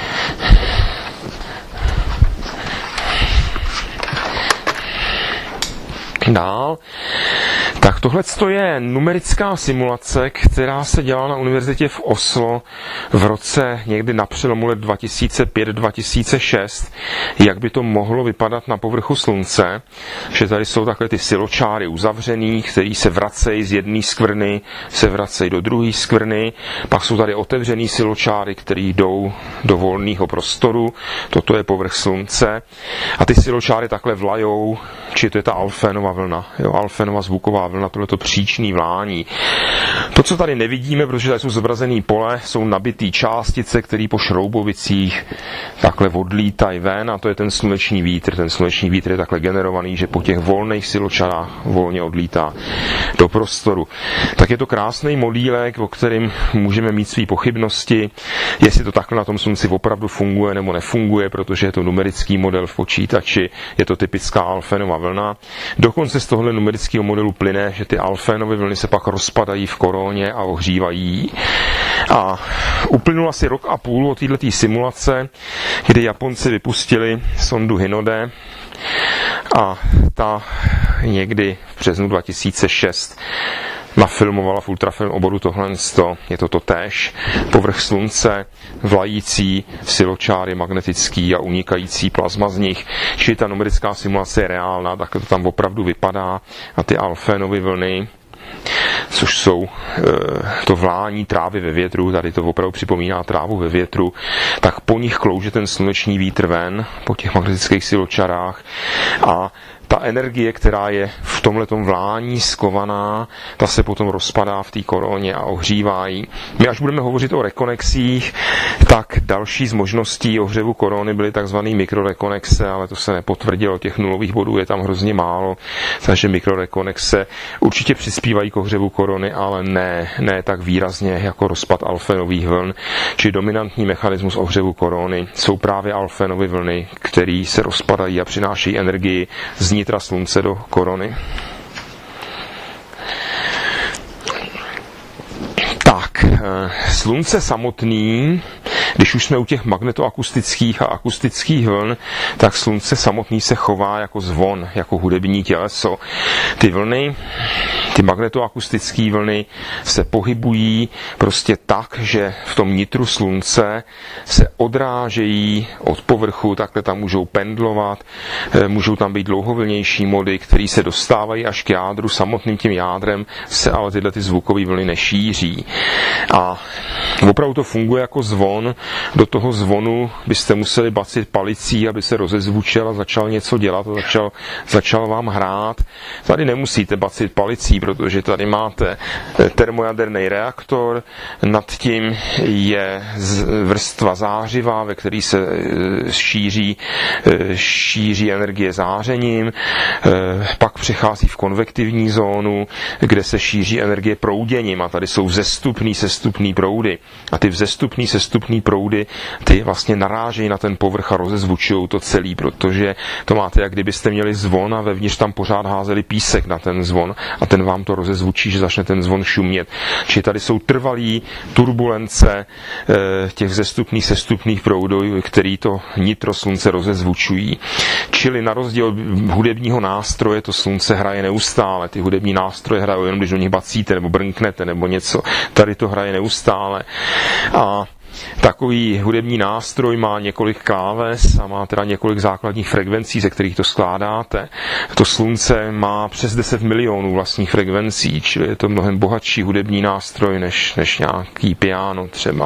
Dál. Tak tohle je numerická simulace, která se dělala na univerzitě v Oslo v roce někdy na přelomu let 2005-2006, jak by to mohlo vypadat na povrchu slunce, že tady jsou takhle ty siločáry uzavřený, který se vracejí z jedné skvrny, se vracejí do druhé skvrny, pak jsou tady otevřený siločáry, které jdou do volného prostoru, toto je povrch slunce a ty siločáry takhle vlajou, či to je ta alfénova vlna, jo, alfénova zvuková vlna, tohleto příčný vlání. To, co tady nevidíme, protože tady jsou zobrazený pole, jsou nabitý částice, které po šroubovicích takhle odlítají ven a to je ten sluneční vítr. Ten sluneční vítr je takhle generovaný, že po těch volných siločarách volně odlítá do prostoru. Tak je to krásný modílek, o kterém můžeme mít své pochybnosti, jestli to takhle na tom slunci opravdu funguje nebo nefunguje, protože je to numerický model v počítači, je to typická alfénova vlna. Dokonce z tohohle numerického modelu plyne je, že ty alfénovy vlny se pak rozpadají v koroně a ohřívají. A uplynul asi rok a půl od této simulace, kdy Japonci vypustili sondu Hinode a ta někdy v březnu 2006 nafilmovala v ultrafilm oboru tohle. Je to totéž. Povrch slunce, vlající siločáry magnetický a unikající plazma z nich. Čili ta numerická simulace je reálná, tak to tam opravdu vypadá. A ty alfénovy vlny, což jsou to vlání trávy ve větru, tady to opravdu připomíná trávu ve větru, tak po nich klouže ten sluneční vítr ven, po těch magnetických siločarách a ta energie, která je v tomhletom vlání skovaná, ta se potom rozpadá v té koroně a ohřívá jí. My až budeme hovořit o rekonexích, tak další z možností ohřevu korony byly takzvané mikrorekonexe, ale to se nepotvrdilo, těch nulových bodů je tam hrozně málo, takže mikrorekonexe určitě přispívají k ohřevu korony, ale ne tak výrazně jako rozpad alfénových vln, či dominantní mechanismus ohřevu korony jsou právě alfénovy vlny, které se rozpadají a přinášejí energii z nitra slunce do korony. Tak, slunce samotný, když už jsme u těch magnetoakustických a akustických vln, tak slunce samotný se chová jako zvon, jako hudební těleso. Ty vlny, ty magnetoakustické vlny se pohybují prostě tak, že v tom nitru slunce se odrážejí od povrchu, takhle tam můžou pendlovat, můžou tam být dlouhovlnější mody, které se dostávají až k jádru, samotným tím jádrem se ale tyhle ty zvukové vlny nešíří. A opravdu to funguje jako zvon. Do toho zvonu byste museli bacit palicí, aby se rozezvučil a začal něco dělat a začal vám hrát. Tady nemusíte bacit palicí, protože tady máte termojaderný reaktor, nad tím je vrstva zářiva, ve který se šíří energie zářením, pak přechází v konvektivní zónu, kde se šíří energie prouděním a tady jsou vzestupný, sestupný proudy. A ty vzestupný, sestupný proudy, ty vlastně narážejí na ten povrch a rozezvučují to celý, protože to máte, jak kdybyste měli zvon a vevnitř tam pořád házeli písek na ten zvon a ten vám to rozezvučí, že začne ten zvon šumět. Čili tady jsou trvalý turbulence těch vzestupných, sestupných proudů, který to nitro slunce rozezvučují. Čili na rozdíl od hudebního nástroje to slunce hraje neustále. Ty hudební nástroje hrajou jenom, když do nich bacíte nebo brnknete nebo něco. Tady to hraje neustále. A takový hudební nástroj má několik kláves a má teda několik základních frekvencí, ze kterých to skládáte. To slunce má přes 10 milionů vlastních frekvencí, čili je to mnohem bohatší hudební nástroj než nějaký piano třeba.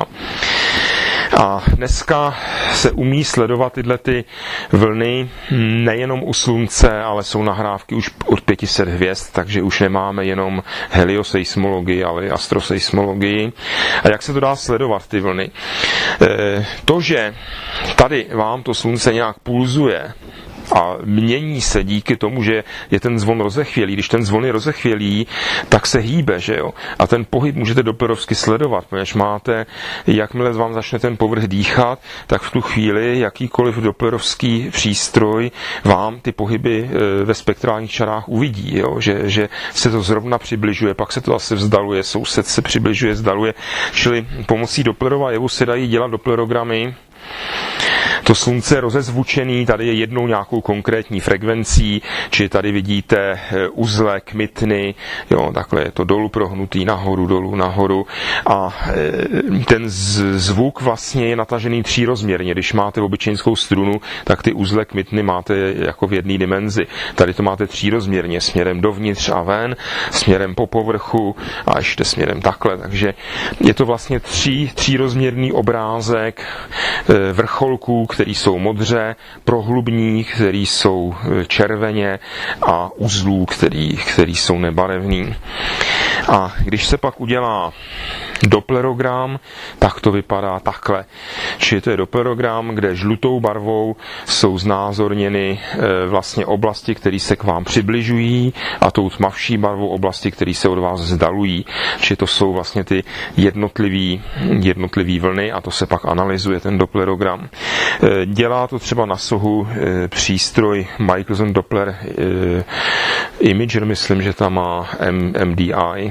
A dneska se umí sledovat tyhle ty vlny nejenom u slunce, ale jsou nahrávky už od 500 hvězd, takže už nemáme jenom helioseismologii, ale i astroseismologii. A jak se to dá sledovat, ty vlny? To, že tady vám to slunce nějak pulzuje a mění se díky tomu, že je ten zvon rozechvělý. Když ten zvon je rozechvělý, tak se hýbe, že jo? A ten pohyb můžete dopplerovsky sledovat, protože máte, jakmile vám začne ten povrch dýchat, tak v tu chvíli jakýkoliv dopplerovský přístroj vám ty pohyby ve spektrálních čarách uvidí, jo? Že se to zrovna přibližuje, pak se to zase vzdaluje, soused se přibližuje, vzdaluje. Čili pomocí Dopplerova jevu se dají dělat dopplerogramy. To slunce je rozezvučený, tady je jednou nějakou konkrétní frekvencí, či tady vidíte uzle, kmitny, jo, takhle je to dolů prohnutý, nahoru, dolů, nahoru a ten zvuk vlastně je natažený třírozměrně. Když máte obyčejnou strunu, tak ty uzle, kmitny máte jako v jedné dimenzi. Tady to máte třírozměrně, směrem dovnitř a ven, směrem po povrchu a ještě směrem takhle. Takže je to vlastně třírozměrný obrázek vrcholků, který jsou modře, prohlubní, který jsou červeně a uzlů, který jsou nebarevný. A když se pak udělá Dopplerogram, tak to vypadá takhle. Čili to je dopplerogram, kde žlutou barvou jsou znázorněny vlastně oblasti, které se k vám přibližují, a tou tmavší barvou oblasti, které se od vás vzdalují. Čili to jsou vlastně ty jednotlivý vlny, a to se pak analyzuje, ten dopplerogram. Dělá to třeba na sohu přístroj Michelson Doppler Imager, myslím, že tam má MDI.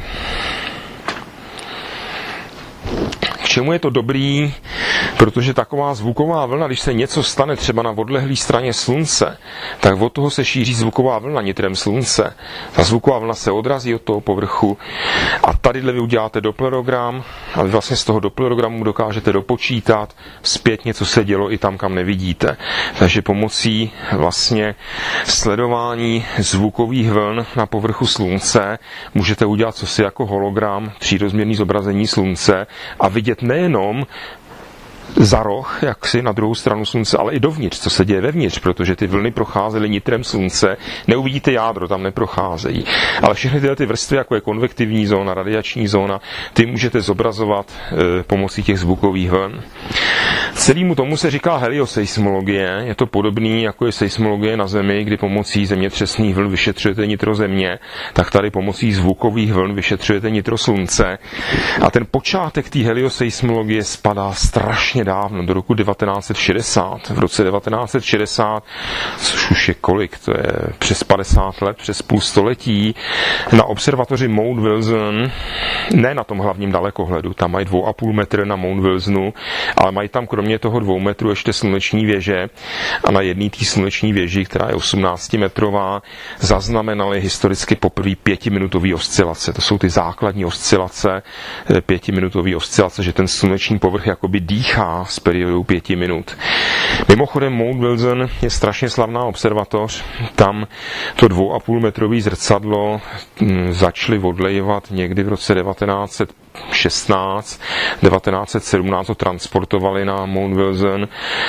K čemu je to dobrý? Protože taková zvuková vlna, když se něco stane třeba na odlehlé straně slunce, tak od toho se šíří zvuková vlna nitrem slunce. Ta zvuková vlna se odrazí od toho povrchu a tadyhle vy uděláte dopplerogram a vy vlastně z toho dopplerogramu dokážete dopočítat zpětně, co se dělo i tam, kam nevidíte. Takže pomocí vlastně sledování zvukových vln na povrchu slunce můžete udělat cosi jako hologram, třírozměrný zobrazení slunce a vidět nejenom za roh, jaksi na druhou stranu slunce, ale i dovnitř, co se děje vevnitř, protože ty vlny procházely nitrem slunce, neuvidíte jádro, tam neprocházejí. Ale všechny tyhle ty vrstvy, jako je konvektivní zóna, radiační zóna, ty můžete zobrazovat pomocí těch zvukových vln. Celému tomu se říká helioseismologie, je to podobný, jako je seismologie na Zemi, kdy pomocí zemětřesných vln vyšetřujete nitro Země, tak tady pomocí zvukových vln vyšetřujete nitro slunce. A ten počátek té helioseismologie spadá strašně dávno, do roku 1960. V roce 1960, což už je kolik, to je přes 50 let, přes půl století, na observatoři Mount Wilson, ne na tom hlavním dalekohledu, tam mají 2,5 metru na Mount Wilsonu, ale mají tam kromě toho 2 metrů ještě sluneční věže a na jedné té sluneční věži, která je 18metrová, zaznamenali historicky poprvé 5minutové oscilace. To jsou ty základní oscilace, 5minutové oscilace, že ten sluneční povrch jakoby dýchá s periodou 5 minut. Mimochodem Mount Wilson je strašně slavná observatoř, tam to 2,5 metrový zrcadlo začali odlejovat někdy v roce 1916, 1917 to transportovali na Mount Wilson,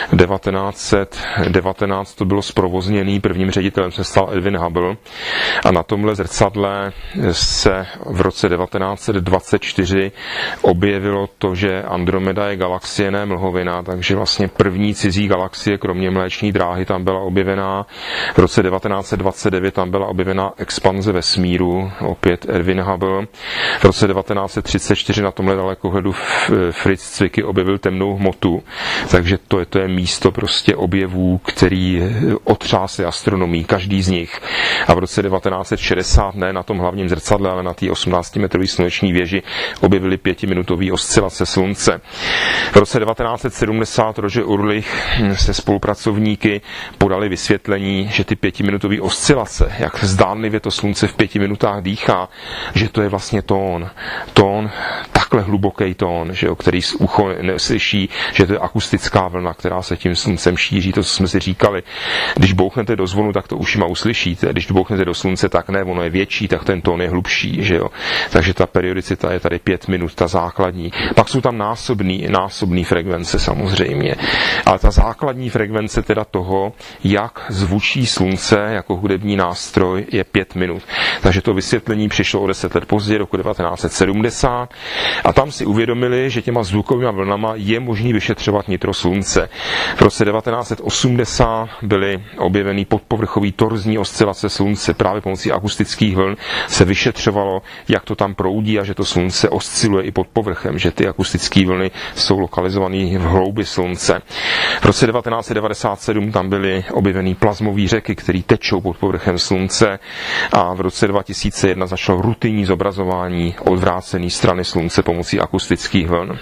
1919 to bylo zprovozněný, prvním ředitelem se stal Edwin Hubble a na tomhle zrcadle se v roce 1924 objevilo to, že Andromeda je galaxie, ne mlhovina, takže vlastně první cizí galaxie, kromě Mléční dráhy, tam byla objevená. V roce 1929 tam byla objevena expanze vesmíru, opět Edwin Hubble. V roce 1934 na tomhle dalekohledu Fritz Zwicky objevil temnou hmotu, takže to je místo prostě objevů, který otřásly astronomii, každý z nich. A v roce 1960, ne na tom hlavním zrcadle, ale na té 18metrové sluneční věži objevili 5minutové oscilace slunce. V roce 1970 Roger Urlich se spolupracovníky podali vysvětlení, že ty 5minutové oscilace, jak zdánlivě to slunce v 5 minutách dýchá, že to je vlastně tón, takhle hluboký tón, že jo, který ucho neslyší, že to je akustická vlna, která se tím sluncem šíří, to jsme si říkali. Když bouchnete do zvonu, tak to ušima uslyšíte, když bouchnete do slunce, tak ne, ono je větší, tak ten tón je hlubší, že jo. Takže ta periodicita je tady 5 minut, ta základní. Pak jsou tam násobný frekvence samozřejmě. Ale ta základní frekvence teda toho, jak zvučí slunce jako hudební nástroj, je 5 minut. Takže to vysvětlení přišlo o 10 let později, roku 1970, a tam si uvědomili, že těma zvukovými vlnama je možný vyšetřovat nitro slunce. V roce 1980 byly objeveny podpovrchový torzní oscilace slunce. Právě pomocí akustických vln se vyšetřovalo, jak to tam proudí a že to slunce osciluje i pod povrchem, že ty akustické vlny jsou lokalizované v hloubi slunce. V roce 1997 tam byly objeveny plazmové řeky, které tečou pod povrchem slunce, a v roce 2001 začalo rutinní zobrazování odvrácené strany slunce pomocí akustických vln.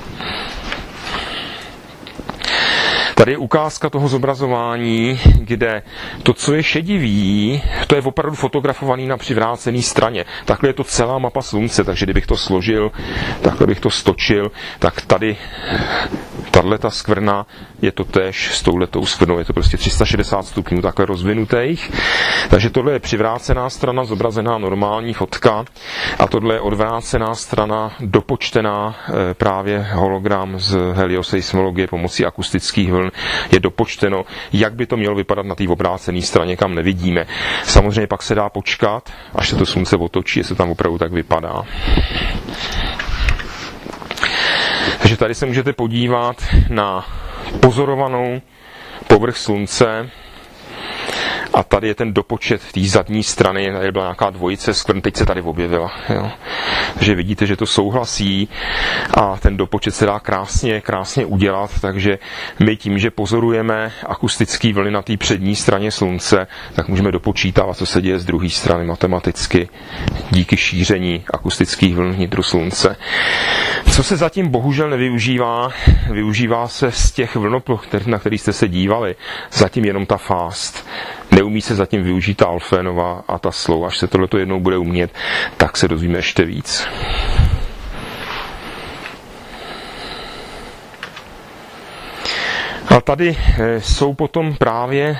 Tady je ukázka toho zobrazování, kde to, co je šedivý, to je opravdu fotografovaný na přivrácené straně. Takhle je to celá mapa slunce, takže kdybych to složil, takhle bych to stočil, tak tady tato skvrna je to též s touhletou skvrnou, je to prostě 360 stupňů takhle rozvinutých. Takže tohle je přivrácená strana, zobrazená normální fotka, a tohle je odvrácená strana, dopočtená právě hologram z helioseismologie pomocí akustických vln. Je dopočteno, jak by to mělo vypadat na té obrácené straně, kam nevidíme. Samozřejmě pak se dá počkat, až se to slunce otočí, jestli tam opravdu tak vypadá. Takže tady se můžete podívat na pozorovanou povrch slunce a tady je ten dopočet té zadní strany, tady byla nějaká dvojice skvrn, teď se tady objevila. Jo. Takže vidíte, že to souhlasí a ten dopočet se dá krásně udělat, takže my tím, že pozorujeme akustické vlny na té přední straně slunce, tak můžeme dopočítávat, co se děje z druhé strany matematicky díky šíření akustických vln vnitru slunce. Co se zatím bohužel nevyužívá, využívá se z těch vlnoploch, na který jste se dívali, zatím jenom ta fast. Neumí se zatím využít ta Alfvénova a ta slow. Až se tohleto jednou bude umět, tak se dozvíme ještě víc. A tady jsou potom právě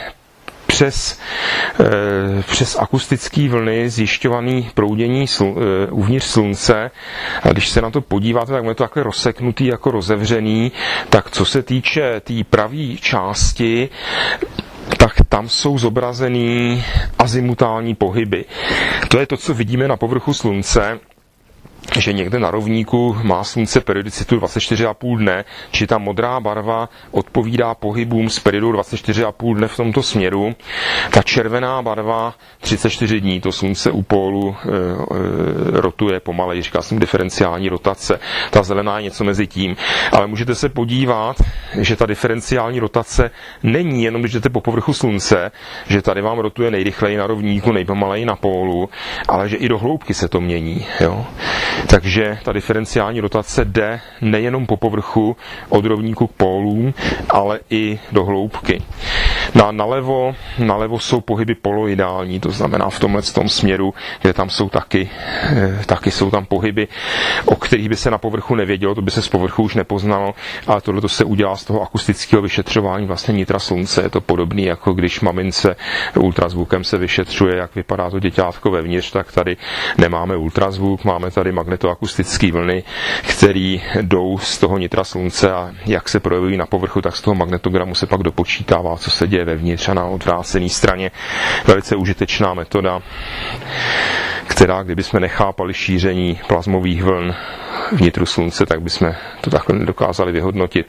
přes akustické vlny zjišťované proudění uvnitř slunce. A když se na to podíváte, tak je to takhle rozseknutý, jako rozevřený. Tak co se týče té pravé části, tak tam jsou zobrazený azimutální pohyby. To je to, co vidíme na povrchu slunce, že někde na rovníku má slunce periodicitu 24,5 dne, či ta modrá barva odpovídá pohybům s periodou 24,5 dne v tomto směru. Ta červená barva 34 dní, to slunce u pólu rotuje pomalej, říká jsem diferenciální rotace. Ta zelená je něco mezi tím. Ale můžete se podívat, že ta diferenciální rotace není jenom, když jdete po povrchu slunce, že tady vám rotuje nejrychleji na rovníku, nejpomaleji na pólu, ale že i do hloubky se to mění. Jo? Takže ta diferenciální rotace jde nejenom po povrchu od rovníku k pólům, ale i do hloubky. Nalevo jsou pohyby poloidální, to znamená v tomhle směru, kde tam jsou taky jsou tam pohyby, o kterých by se na povrchu nevědělo, to by se z povrchu už nepoznalo, ale tohle se udělá z toho akustického vyšetřování vlastně nitra slunce. Je to podobné, jako když mamince ultrazvukem se vyšetřuje, jak vypadá to děťátko vevnitř, tak tady nemáme ultrazvuk, máme tady magnetoakustické vlny, které jdou z toho nitra slunce a jak se projevují na povrchu, tak z toho magnetogramu se pak dopočítává, co se děje vevnitř a na odvrácené straně. Velice užitečná metoda, která, kdybychom nechápali šíření plazmových vln vnitru slunce, tak bychom to takhle nedokázali vyhodnotit.